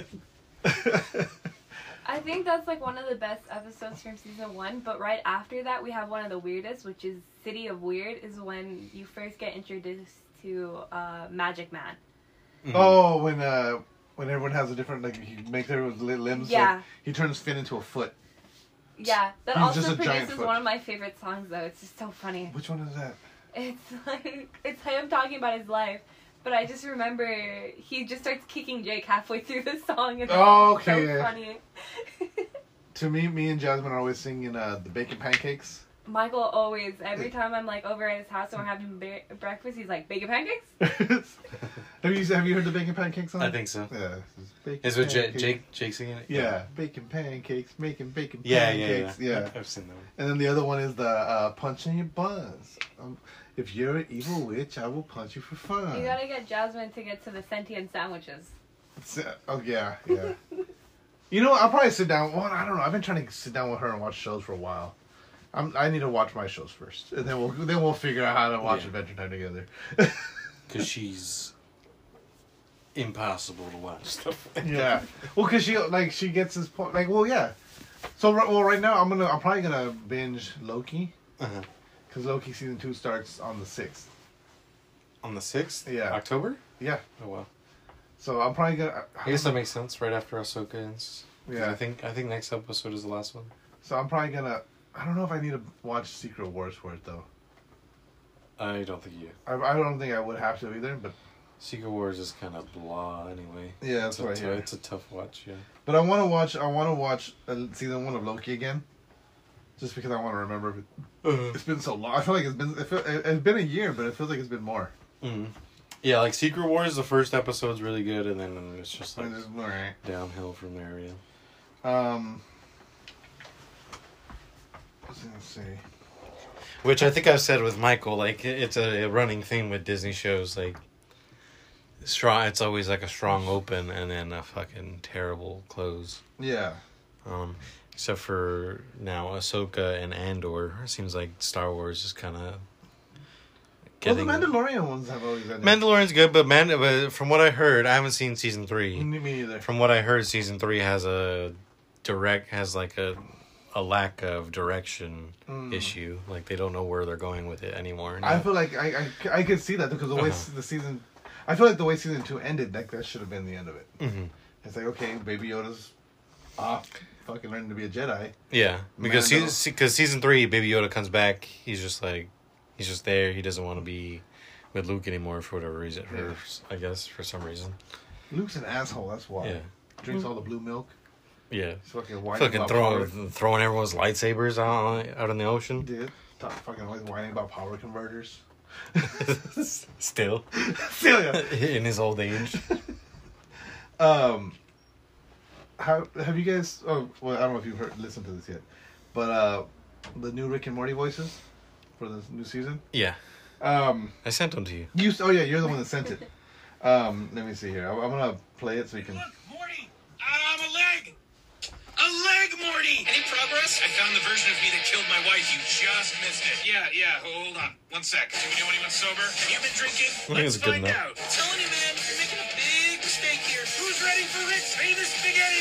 I think that's, like, one of the best episodes from season 1, but right after that we have one of the weirdest, which is City of Weird, is when you first get introduced to Magic Man. Mm-hmm. Oh, when everyone has a different, like, he makes everyone's limbs. Yeah. Like, he turns Finn into a foot. Yeah, that He's also just a giant produces foot. one of my favorite songs, though. It's just so funny. Which one is that? It's like, it's him talking about his life. But I just remember he just starts kicking Jake halfway through the song, and it's so funny. To me and Jasmine are always singing the bacon pancakes. Michael always, every time I'm, like, over at his house and we're having breakfast, he's like, bacon pancakes? Have you heard the bacon pancakes song? I think so. Yeah. Is it Jake singing it? Yeah, bacon pancakes, making bacon Yeah. pancakes. Yeah. I've seen that one. And then the other one is the punch in your buns. If you're an evil witch, I will punch you for fun. You gotta get Jasmine to get to the sentient sandwiches. Oh, yeah. You know what? I'll probably sit down. Well, I don't know. I've been trying to sit down with her and watch shows for a while. I need to watch my shows first, and then we'll figure out how to watch Adventure Time together. Because she's impossible to watch stuff. Yeah. Well, because she gets this point. Like, well, yeah. So, right now I'm probably gonna binge Loki. Because Loki season 2 starts on the 6th. On the 6th? Yeah. October? Yeah. Oh, wow. So I'm probably gonna. I guess that makes sense. Right after Ahsoka ends. Yeah. I think next episode is the last one. So I'm probably gonna. I don't know if I need to watch Secret Wars for it though. I don't think you. I don't think I would have to either, but. Secret Wars is kind of blah anyway. Yeah, that's what I hear. It's a tough watch, yeah. But I want to watch season 1 of Loki again, just because I want to remember. It's been so long. I feel like it's been a year, but it feels like it's been more. Mm-hmm. Yeah, like Secret Wars, the first episode's really good, and then it's just like right. downhill from there. Yeah. I was gonna say. Which I think I've said with Michael, like it's a running theme with Disney shows, like strong. It's always like a strong open and then a fucking terrible close. Yeah. Except for now, Ahsoka and Andor. It seems like Star Wars is kind of getting. Well, the Mandalorian ones have always ended. Mandalorian's good, but from what I heard, I haven't seen season 3. Me neither. From what I heard, season 3 has like a lack of direction issue. Like they don't know where they're going with it anymore. No. I feel like I could see that because the way the season. I feel like the way season 2 ended, like that should have been the end of it. Mm-hmm. It's like, okay, Baby Yoda's off, fucking learning to be a Jedi. Yeah, because season 3, Baby Yoda comes back. He's just there. He doesn't want to be with Luke anymore for whatever reason. I guess for some reason. Luke's an asshole. That's why. Yeah. Drinks all the blue milk. Yeah. He's fucking throwing everyone's lightsabers out in the ocean. Dude, fucking always whining about power converters. Still, yeah. In his old age. Have you guys? Oh, well, I don't know if you've listened to this yet, but the new Rick and Morty voices for the new season. Yeah. I sent them to you. You're the one that sent it. Let me see here. I'm gonna play it so you can. Look, Morty! I'm a leg! A leg, Morty! Any progress? I found the version of me that killed my wife. You just missed it. Yeah, hold on. 1 sec. Do you know anyone sober? Have you been drinking? Let's find out. I'm telling you, man, you're making a big mistake here. Who's ready for Rick's famous spaghettis?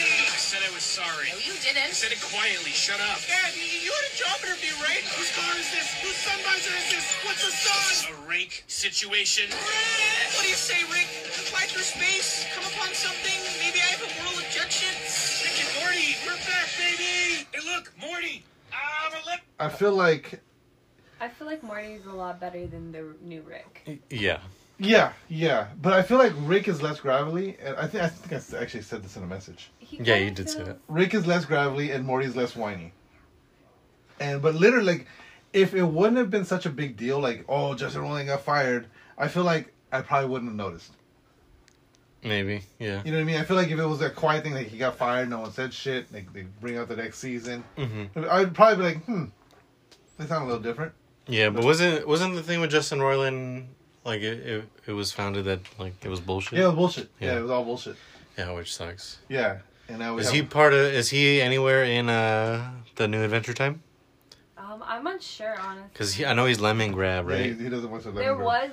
said I was sorry. No, you I didn't. said it quietly. Shut up. Dad, you had a job interview, right? Whose car is this? Whose sun visor is this? What's the sun? A rake situation. What do you say, Rick? Fly through space? Come upon something? Maybe I have a moral objection? Rick and Morty, we're back, baby. Hey, look, Morty. I'm a lip. I feel like Morty's a lot better than the new Rick. Yeah. yeah, but I feel like Rick is less gravelly, and I think I actually said this in a message. Yeah, you did say that. Rick is less gravelly and Morty's less whiny. But literally, like, if it wouldn't have been such a big deal, like, oh, Justin Roiland got fired, I feel like I probably wouldn't have noticed. Maybe, yeah. You know what I mean? I feel like if it was a quiet thing, like he got fired, no one said shit, like they bring out the next season, I'd probably be like, they sound a little different. Yeah, but wasn't the thing with Justin Roiland, like, it was founded that, like, it was bullshit? Yeah, it was bullshit. Yeah. Yeah, it was all bullshit. Yeah, which sucks. Yeah. And now Is he anywhere in the New Adventure Time? I'm unsure, honestly. Because I know he's Lemon Grab, right? He doesn't want to There was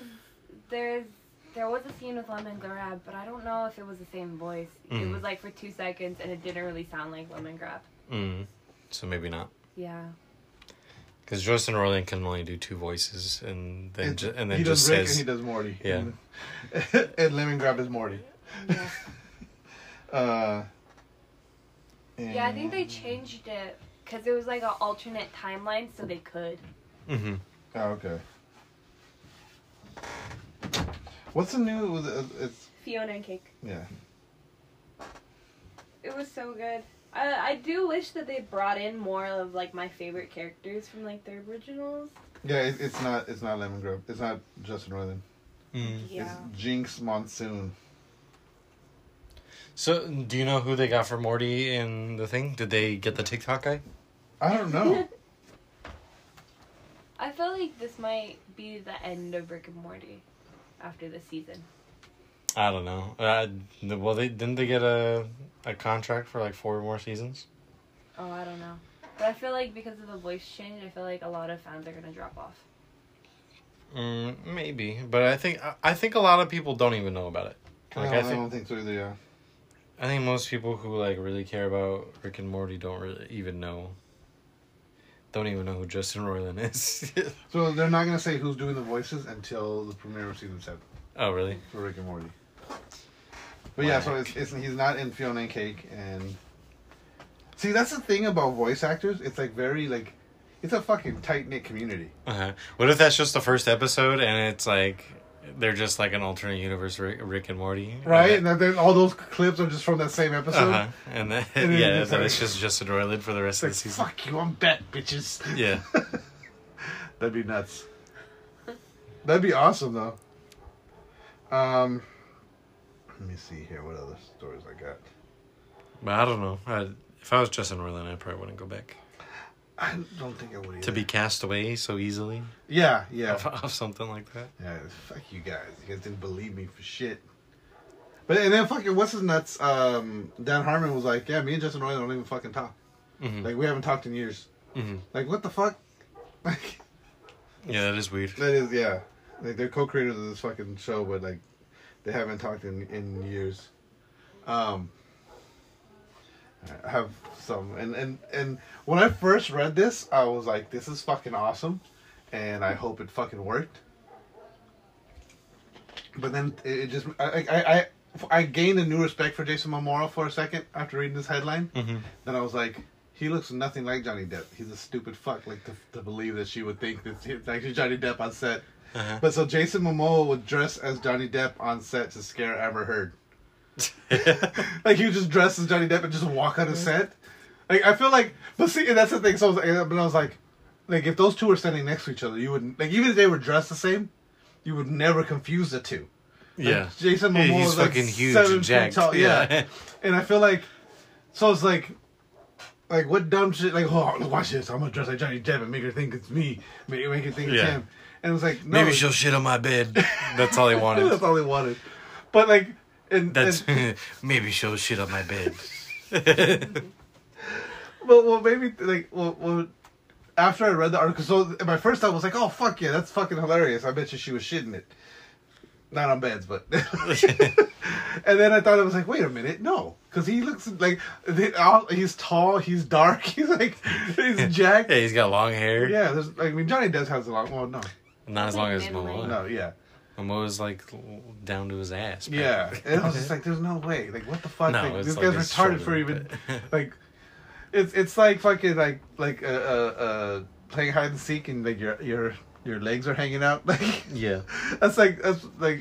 a scene with Lemon Grab, but I don't know if it was the same voice. It was like for 2 seconds, and it didn't really sound like Lemon Grab. So maybe not. Yeah. Because Justin Roiland can only do 2 voices, and then he just does Rick says, and he does Morty. Yeah. And Lemon Grab is Morty. Yeah. Yeah, I think they changed it because it was like an alternate timeline, so they could. Oh, okay. What's the new? It's Fiona and Cake. Yeah. It was so good. I do wish that they brought in more of like my favorite characters from like the originals. Yeah, it's not Lemon Grab. It's not Justin Roiland. Yeah. It's Jinx Monsoon. So, do you know who they got for Morty in the thing? Did they get the TikTok guy? I don't know. I feel like this might be the end of Rick and Morty after this season. I don't know. Well, didn't they get a contract for like 4 more seasons? Oh, I don't know. But I feel like because of the voice change, I feel like a lot of fans are gonna drop off. Maybe, but I think a lot of people don't even know about it. Like, I don't think so either. Yeah. I think most people who like really care about Rick and Morty don't even know who Justin Roiland is. So they're not gonna say who's doing the voices until the premiere of season 7 Oh, really? for Rick and Morty. But yeah, so he's not in Fiona and Cake, and see that's the thing about voice actors. It's like very like it's a fucking tight knit community. What if that's just the first episode and it's like they're just like an alternate universe Rick and Morty, right? And then all those clips are just from that same episode. And then And then then it's it's just Justin Roiland for the rest of the season. Fuck you, I'm back, bitches. Yeah. That'd be nuts. That'd be awesome, though. Let me see here. What other stories I got? But I don't know. If I was Justin Roiland, I probably wouldn't go back. I don't think I would either. To be cast away so easily Yeah. off something like that. Yeah, fuck you guys. You guys didn't believe me for shit. But, and then fucking, what's his nuts? Dan Harmon was like, yeah, me and Justin Roiland don't even fucking talk. Like, we haven't talked in years. Like, what the fuck? Like, Yeah, that is weird. that is, yeah. Like, they're co-creators of this fucking show, but, like, they haven't talked in years. I have some, and when I first read this, I was like, this is fucking awesome, and I hope it fucking worked. But then it just, I gained a new respect for Jason Momoa for a second after reading this headline. Then I was like, he looks nothing like Johnny Depp. He's a stupid fuck, like to believe that she would think that it's actually Johnny Depp on set. But so Jason Momoa would dress as Johnny Depp on set to scare Amber Heard. Like, he would just dress as Johnny Depp and just walk on the set. Like, I feel like, but see, that's the thing. So, I was like, if those two were standing next to each other, you wouldn't, like, even if they were dressed the same, you would never confuse the two. Like, Yeah. Jason Momoa He's is like fucking huge 7 and feet jacked. tall. Yeah. And I feel like, so it's like what dumb shit, like, oh, watch this, I'm gonna dress like Johnny Depp and make her think it's me, make her think it's him. And it was like, no. Maybe she'll shit on my bed. That's all he wanted. That's all he wanted. But like, Maybe she'll shit on my bed. well, maybe like, well, after I read the article, so my first thought was like, oh fuck yeah, that's fucking hilarious. I bet you she was shitting it. Not on beds, but. And then I thought it was like, wait a minute, no, because he looks like he's tall, he's dark, he's jacked. Yeah, he's got long hair. Yeah, Johnny Depp has a long. Well, no, Not as long as Momoa. no, yeah. Momoa's like down to his ass. Yeah, and I was just like, "There's no way! Like, what the fuck? No, like, it's this like guy's his retarded for shoulder, even like." It's like fucking like playing hide and seek and like your legs are hanging out. Like Yeah. that's like like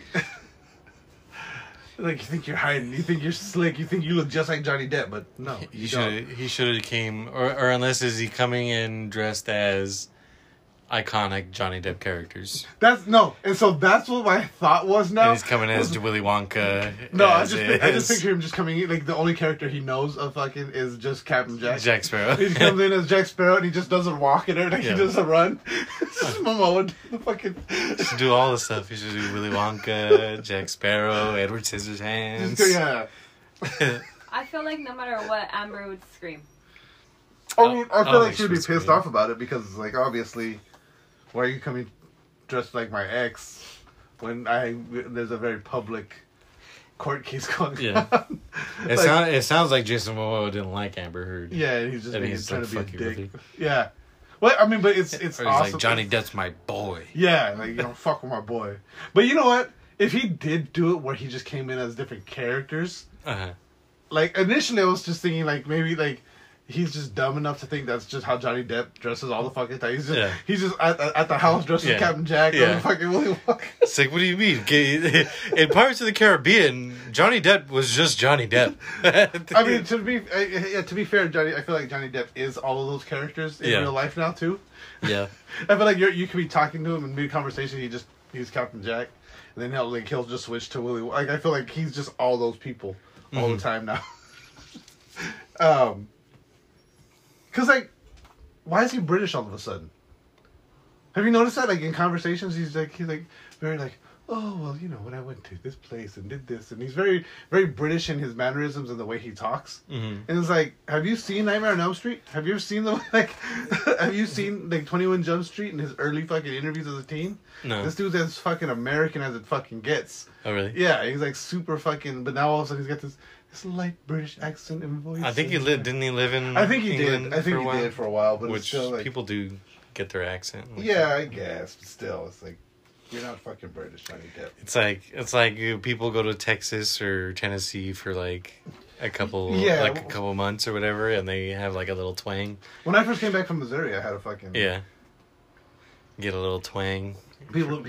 you think you're hiding, you think you're slick, you think you look just like Johnny Depp, but no, He should have came or unless is he coming in dressed as iconic Johnny Depp characters. That's no, and so that's what my thought was now. And he's coming as Willy Wonka. No, I just picture him just coming in, like the only character he knows of fucking is just Captain Jack. Jack Sparrow. He comes in as Jack Sparrow and he just doesn't walk in there, like Yeah. he doesn't run. Momoa, the fucking. Should do all the stuff. He should do Willy Wonka, Jack Sparrow, Edward Scissorhands. Yeah. I feel like no matter what, Amber would scream. I mean, I feel like she she'd be was pissed great. off about it because, like, obviously, why are you coming dressed like my ex when there's a very public court case going Yeah. on? It sounds like Jason Momoa didn't like Amber Heard. Yeah, and he's just And he's trying like, to be "Fuck a you, dick. Willie." Yeah. Well, I mean, but it's Or he's awesome. like, Johnny Depp's my boy. Yeah, like, you don't fuck with my boy. But you know what? If he did do it where he just came in as different characters, Uh-huh. like, initially I was just thinking, like, maybe, like, he's just dumb enough to think that's just how Johnny Depp dresses all the fucking time. He's just at the house dressed as Yeah. Captain Jack. Yeah. Fucking Willy Wonka. It's like, what do you mean? In Pirates of the Caribbean, Johnny Depp was just Johnny Depp. I mean, to be fair, I feel like Johnny Depp is all of those characters in Yeah. real life now too. yeah. I feel like you could be talking to him in mid conversation. He's Captain Jack, and then he'll just switch to Willy. Like I feel like he's just all those people all the time now. Cause like, why is he British all of a sudden? Have you noticed that? Like in conversations, he's like very like, oh well, you know, when I went to this place and did this, and he's very very British in his mannerisms and the way he talks. Mm-hmm. And it's like, have you seen Nightmare on Elm Street? Have you ever seen have you seen like 21 Jump Street and his early fucking interviews as a teen? No. This dude's as fucking American as it fucking gets. Oh, really? Yeah, he's like super fucking. But now all of a sudden he's got this light British accent and voice. I think didn't he live in I think he England did. I think for a he while? did for a while, but it's Which still like people do get their accent. Like yeah, that. I guess. But still, it's like you're not fucking British, Johnny Depp. It's like people go to Texas or Tennessee for like a couple months or whatever, and they have like a little twang. When I first came back from Missouri, I had a fucking Yeah. Get a little twang. people.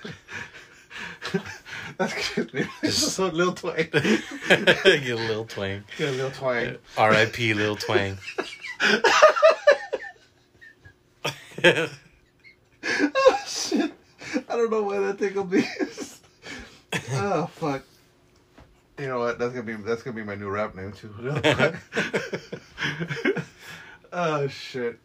That's good. Just so little twang. Get a little twang. Get a little twang. R.I.P. Lil Twang. Oh shit! I don't know why that tickled me. Oh fuck! You know what? That's gonna be my new rap name too. Oh shit!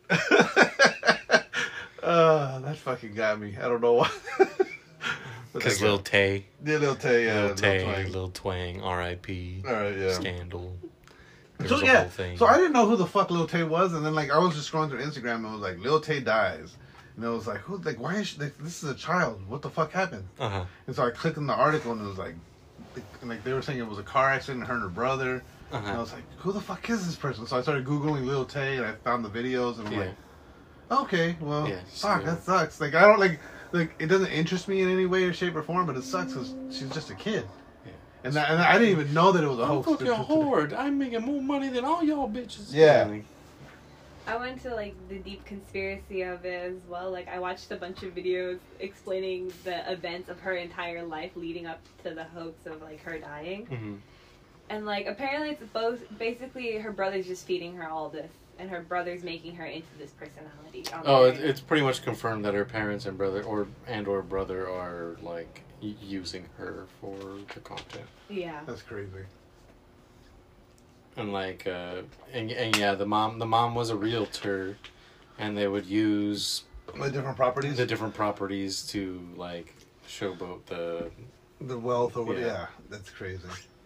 That fucking got me. I don't know why. Because Lil Tay. Yeah, Lil Tay. Yeah, Lil Tay, Twang. Lil Twang, R.I.P. All right, yeah. Scandal. There So was a yeah, whole thing. so I didn't know who the fuck Lil Tay was, and then like I was just scrolling through Instagram and it was like Lil Tay dies, and it was like who like why is she, like, this is a child? What the fuck happened? Uh-huh. And so I clicked on the article and it was like they were saying it was a car accident, her and her brother, and I was like who the fuck is this person? So I started googling Lil Tay and I found the videos and I'm like okay, well fuck that sucks. Like I don't like it doesn't interest me in any way or shape or form, but it sucks because she's just a kid. And I didn't even know that it was a hoax. I'm fucking whore. I'm making more money than all y'all bitches. Yeah. I went to like the deep conspiracy of it as well. Like I watched a bunch of videos explaining the events of her entire life leading up to the hoax of like her dying. Mm-hmm. And like apparently it's both basically her brother's just feeding her all this and her brother's making her into this personality. It's pretty much confirmed that her parents and brother or brother are like using her for the content. Yeah. That's crazy. And like and yeah, the mom was a realtor, and they would use The different properties. the different properties to like showboat The wealth or what? Yeah. Yeah, that's crazy.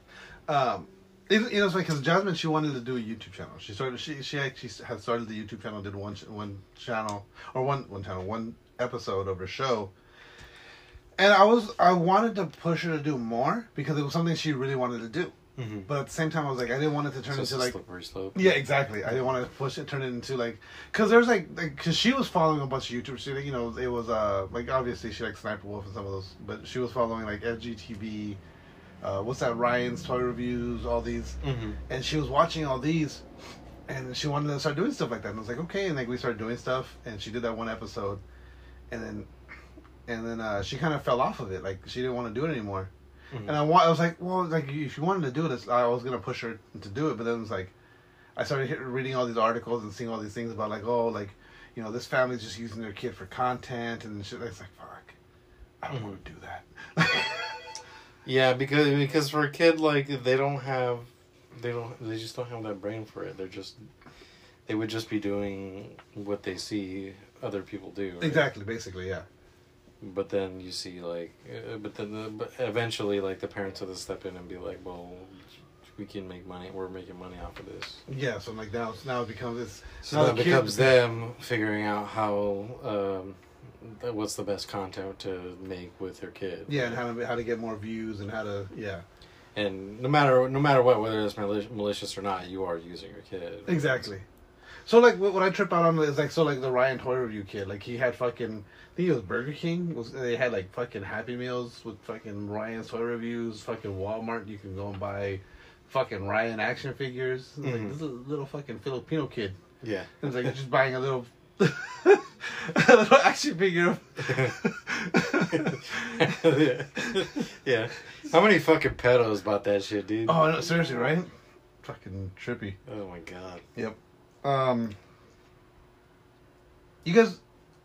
It's like because Jasmine, she wanted to do a YouTube channel. She actually had started the YouTube channel, did one channel or one episode of her show, And I wanted to push her to do more because it was something she really wanted to do. Mm-hmm. But at the same time, I was like, I didn't want it to turn It's into a like, slippery slope. yeah, exactly. I didn't want to push it, turn it into like, because there's because she was following a bunch of YouTubers. She, you know, it was like obviously she liked Sniper Wolf and some of those, but she was following like FGTV, what's that, Ryan's Toy Reviews, all these, Mm-hmm. and she was watching all these, and she wanted to start doing stuff like that. And I was like, okay, and like we started doing stuff, and she did that one episode, and then she kind of fell off of it. Like she didn't want to do it anymore. Mm-hmm. And I was like, well, like if you wanted to do this, I was gonna push her to do it. But then it was like, I started reading all these articles and seeing all these things about like, oh, like, you know, this family's just using their kid for content and shit. It's like, fuck, I don't want to do that. Yeah, because for a kid, like they just don't have that brain for it. They would just be doing what they see other people do. Right? Exactly, basically, yeah. But then you see but eventually like the parents have to step in and be like, well, we can make money. We're making money off of this. Yeah, so like now it becomes this. So now it becomes them figuring out how what's the best content to make with their kid. Yeah, and how to get more views and how to And no matter what, whether it's malicious or not, you are using your kid. Exactly. So like what I trip out on is like the Ryan Toy Review kid, like he had fucking, I think it was Burger King, they had like fucking Happy Meals with fucking Ryan's Toy Reviews, fucking Walmart, you can go and buy fucking Ryan action figures. Mm-hmm. Like this is a little fucking Filipino kid. Yeah. And it's like just buying a little a little action figure. Yeah. How many fucking pedos bought that shit, dude? Oh no, seriously, right? Fucking trippy. Oh my god. Yep. You guys,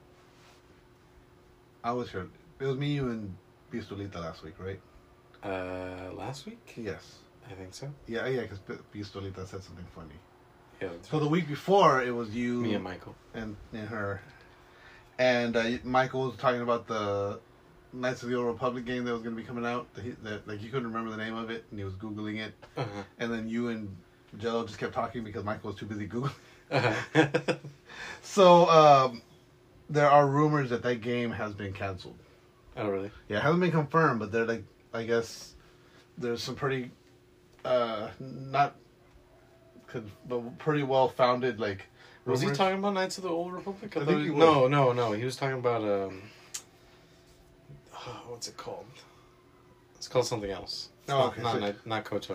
I was here. It was me, you, and Pistolita last week, right? Last week? Yes. I think so. Yeah, because Pistolita said something funny. Yeah. So the week before, it was you, Me and Michael. and her, and Michael was talking about the Knights of the Old Republic game that was going to be coming out. That like he couldn't remember the name of it, and he was googling it. Uh-huh. And then you and Jello just kept talking because Michael was too busy googling. Uh-huh. So there are rumors that game has been canceled. Oh, really? Yeah, it hasn't been confirmed, but they're like, I guess there's some pretty not but pretty well founded like Was rumors. he talking about Knights of the Old Republic? I think he was. No. He was talking about what's it called? It's called something else. It's Oh, okay. not KOTOR.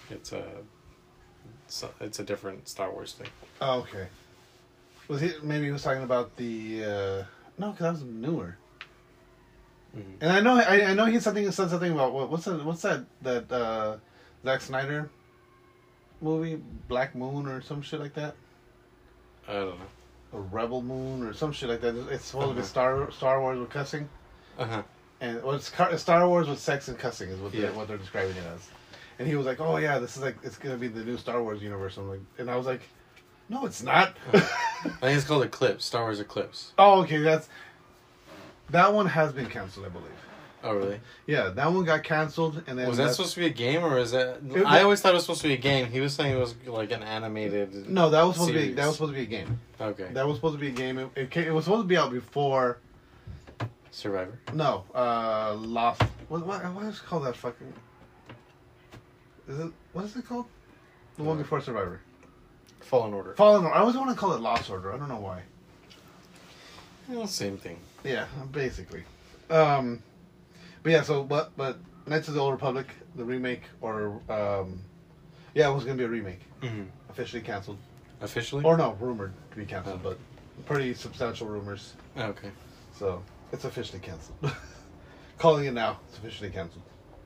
It's a different Star Wars thing. Oh, okay. Was he? Maybe he was talking about the. No, because that was newer. Mm-hmm. And I know he said something about what's that Zack Snyder movie, Black Moon or some shit like that, I don't know. or Rebel Moon or some shit like that. It's supposed to be Star Wars with cussing, Uh-huh. and it's Star Wars with sex and cussing is what Yeah. what they're describing it as. And he was like, "Oh yeah, this is like it's gonna be the new Star Wars universe." And I was like, "No, it's not." I think it's called Eclipse. Star Wars Eclipse. Oh, okay, that one has been canceled, I believe. Oh, really? Yeah, that one got canceled, and then Was that supposed to be a game, or is that? It- I always thought it was supposed to be a game. He was saying it was like an animated. No, that was supposed series. to be a game. Okay. That was supposed to be a game. It was supposed to be out before. Survivor. No, Lost. What is it called? That fucking. What is it called? The one before Survivor. Fallen Order. Fallen Order. I always want to call it Lost Order. I don't know why. Well, same thing. Yeah, basically. But yeah. So, but Knights of the Old Republic, the remake, or yeah, it was gonna be a remake. Mm-hmm. Officially canceled. Officially? Or no, rumored to be canceled, Oh. but pretty substantial rumors. Okay. So it's officially canceled. Calling it now. It's officially canceled.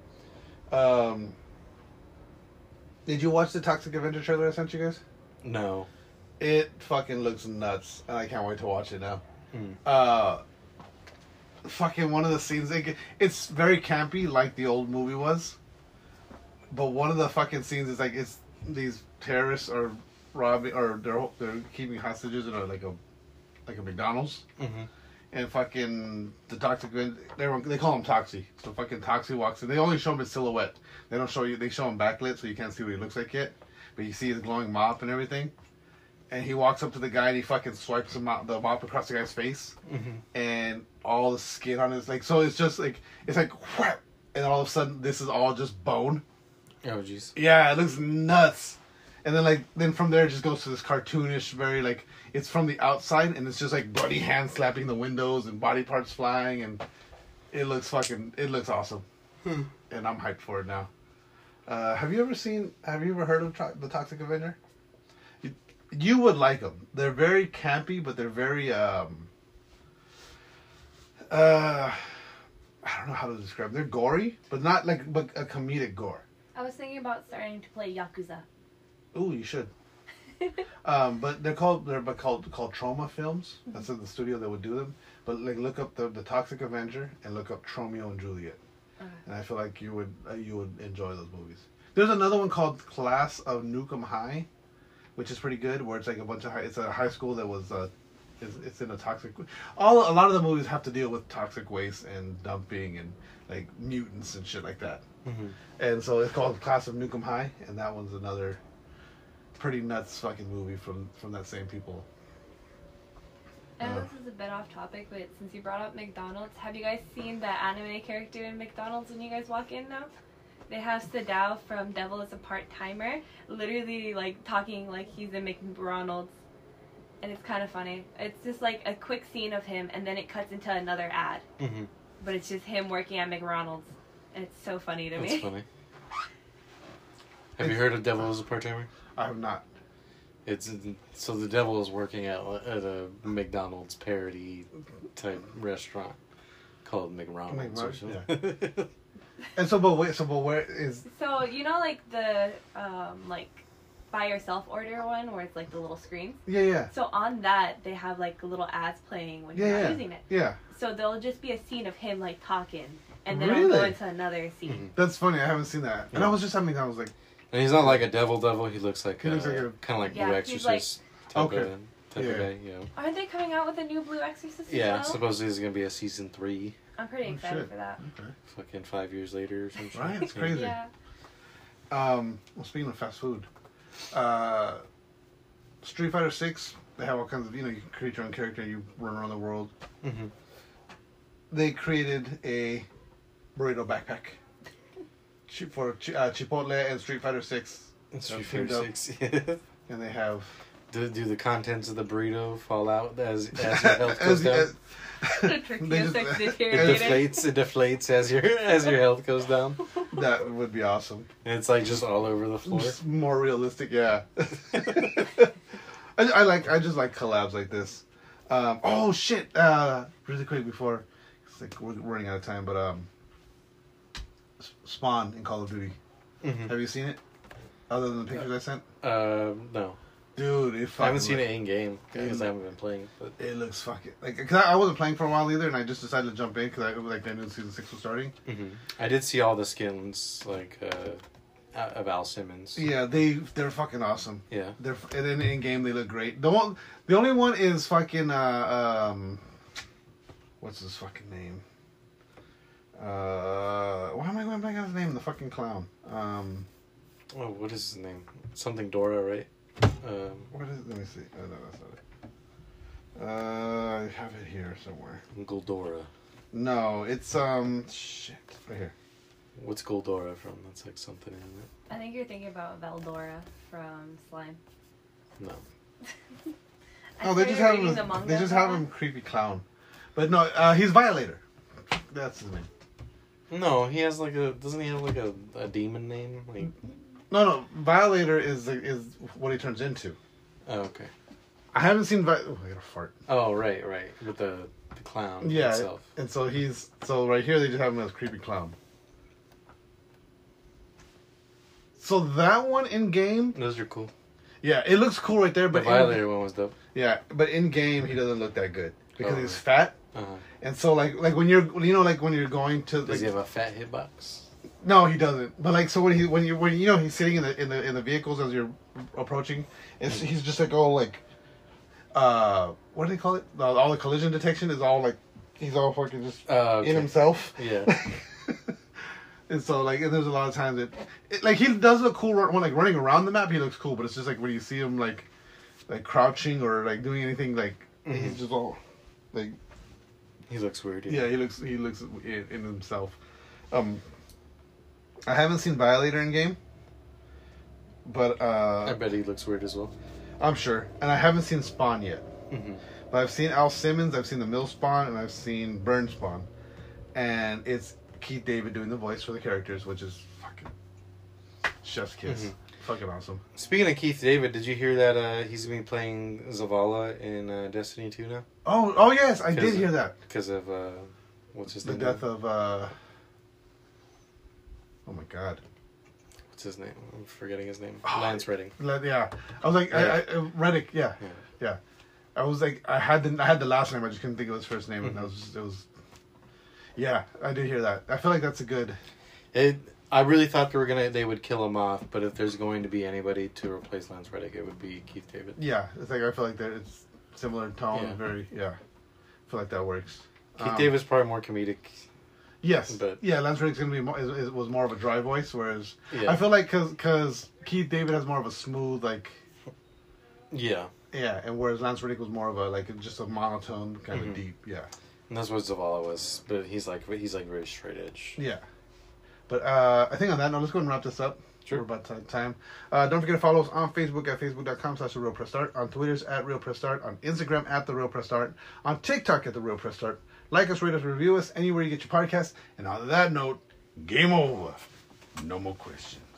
Did you watch the Toxic Avenger trailer I sent you guys? No. It fucking looks nuts, and I can't wait to watch it now. Mm. Fucking one of the scenes, it's very campy, like the old movie was. But one of the fucking scenes is like it's these terrorists are robbing, or they're keeping hostages in like a McDonald's. Mm-hmm. And fucking the Toxic, they call him Toxie. So fucking Toxie walks in. They only show him his silhouette. They don't show you. They show him backlit, so you can't see what he looks like yet. But you see his glowing mop and everything. and he walks up to the guy and he fucking swipes the mop across the guy's face, and all the skin on his so it's just like it's like whap, and all of a sudden this is all just bone. Oh jeez. Yeah, it looks nuts. And then from there it just goes to this cartoonish, very it's from the outside and it's just like bloody hands slapping the windows and body parts flying, and it looks awesome. And I'm hyped for it now. Have you ever heard of the Toxic Avenger? You would like them. They're very campy, but they're very I don't know how to describe them. They're gory, but not but a comedic gore. I was thinking about starting to play Yakuza. Ooh, you should. But they're called Trauma Films. That's in the studio that would do them. But look up the Toxic Avenger and look up Romeo and Juliet. And I feel like you would enjoy those movies. There's another one called Class of Nukem High, which is pretty good. Where it's like it's a high school that was it's in a toxic. A lot of the movies have to deal with toxic waste and dumping and like mutants and shit like that. And so it's called Class of Nukem High, and that one's another pretty nuts fucking movie from that same people. I know this is a bit off topic, but since you brought up McDonald's, have you guys seen the anime character in McDonald's when you guys walk in now? They have Sadao from Devil is a Part-Timer, literally like talking like he's in McDonald's, and it's kind of funny. It's just like a quick scene of him, and then it cuts into another ad, but it's just him working at McDonald's, and it's so funny to me. That's funny. Have you heard of Devil is a Part-Timer? I have not. So the devil is working at a McDonald's parody type restaurant called McDonald's or something. Yeah. And but where is? So you know, like the like buy yourself order one where it's like the little screens. Yeah. So on that they have like little ads playing when you're not using it. Yeah. So there'll just be a scene of him like talking, and then Really? it'll go into another scene. That's funny. I haven't seen that. And I was just having. I was like. And he's not like a devil. He looks like kind of like Yeah, Blue he's Exorcist type Okay. of guy. Yeah. Aren't they coming out with a new Blue Exorcist? Yeah. As well? Supposedly there's gonna be a season 3. I'm pretty excited shit. for that. Okay. Fucking 5 years later or some shit. Right, it's crazy. Yeah. Well, speaking of fast food, Street Fighter 6. They have all kinds of you can create your own character. You run around the world. They created a burrito backpack for Chipotle and Street Fighter 6. Street Fighter 6. And they have. Do the contents of the burrito fall out as your health goes down? The trickiest They just- It deflates as your health goes down. That would be awesome. And it's like just all over the floor. Just more realistic, yeah. I just like collabs like this. Oh shit! Really quick before, it's like we're running out of time, but Spawn in Call of Duty. Have you seen it? Other than the pictures I sent? No. Dude, I haven't seen it in game because I haven't been playing. But It looks fucking cause I wasn't playing for a while either, and I just decided to jump in because I knew season 6 was starting. I did see all the skins of Al Simmons. Yeah, they're fucking awesome. Yeah. And then in game they look great. The only one is fucking what's his fucking name? Why am I going back on his name? The fucking clown. Oh, what is his name? Something Dora, right? What is it? Let me see. Oh, no, that's not it. I have it here somewhere. Goldora. No, it's shit. Right here. What's Goldora from? That's like something in it. I think you're thinking about Veldora from Slime. No. Oh, they just have him creepy clown. But no, he's Violator. That's his name. No, he has doesn't he have like a demon name? Like. No, Violator is what he turns into. Oh, okay. I haven't seen oh, I got a fart. Oh, right. With the clown itself. And so right here they just have him as creepy clown. So that one in game, Those are cool. yeah, it looks cool right there. The But Violator one was dope. yeah, but in game he doesn't look that good because he's fat. Uh-huh. And so like when you're when you're going to Does he have a fat hitbox? No, he doesn't. But like so when he's sitting in the vehicles as you're approaching, he's just like all like what do they call it? All the collision detection is all like he's all fucking just Okay. in himself. Yeah. And so and there's a lot of times that he does look cool when running around the map. He looks cool, but it's just like when you see him like crouching or like doing anything. Like he's just all like. He looks weird. Yeah, he looks in himself. I haven't seen Violator in game, but I bet he looks weird as well. I'm sure, and I haven't seen Spawn yet. Mm-hmm. But I've seen Al Simmons, I've seen the Mill Spawn, and I've seen Burn Spawn, and it's Keith David doing the voice for the characters, which is fucking chef's kiss. Mm-hmm. Fucking awesome. Speaking of Keith David, did you hear that he's been playing Zavala in Destiny 2 now? Oh yes, I did hear that. Because of what's his The name? death of oh my god. What's his name? I'm forgetting his name. Lance Reddick. Yeah, I was like, Reddick. Yeah. I was like, I had the last name. I just couldn't think of his first name, and it was. Yeah, I did hear that. I feel like that's a good. I really thought they would kill him off, but if there's going to be anybody to replace Lance Reddick, it would be Keith David. Yeah, it's like I feel like it's similar tone. Yeah. Very I feel like that works. Keith David's probably more comedic. Yes, but Lance Reddick's gonna be was more of a dry voice, whereas yeah. I feel like because Keith David has more of a smooth like. Yeah. Yeah, and whereas Lance Reddick was more of a just a monotone kind of deep. Yeah. And that's what Zavala was, but he's like very straight edge. Yeah. But I think on that note, let's go and wrap this up. Sure. We're about time. Don't forget to follow us on Facebook at facebook.com/TheRealPressStart, on Twitter's at RealPressStart, on Instagram at TheRealPressStart, on TikTok at TheRealPressStart. Like us, rate us, review us anywhere you get your podcasts. And on that note, game over. No more questions.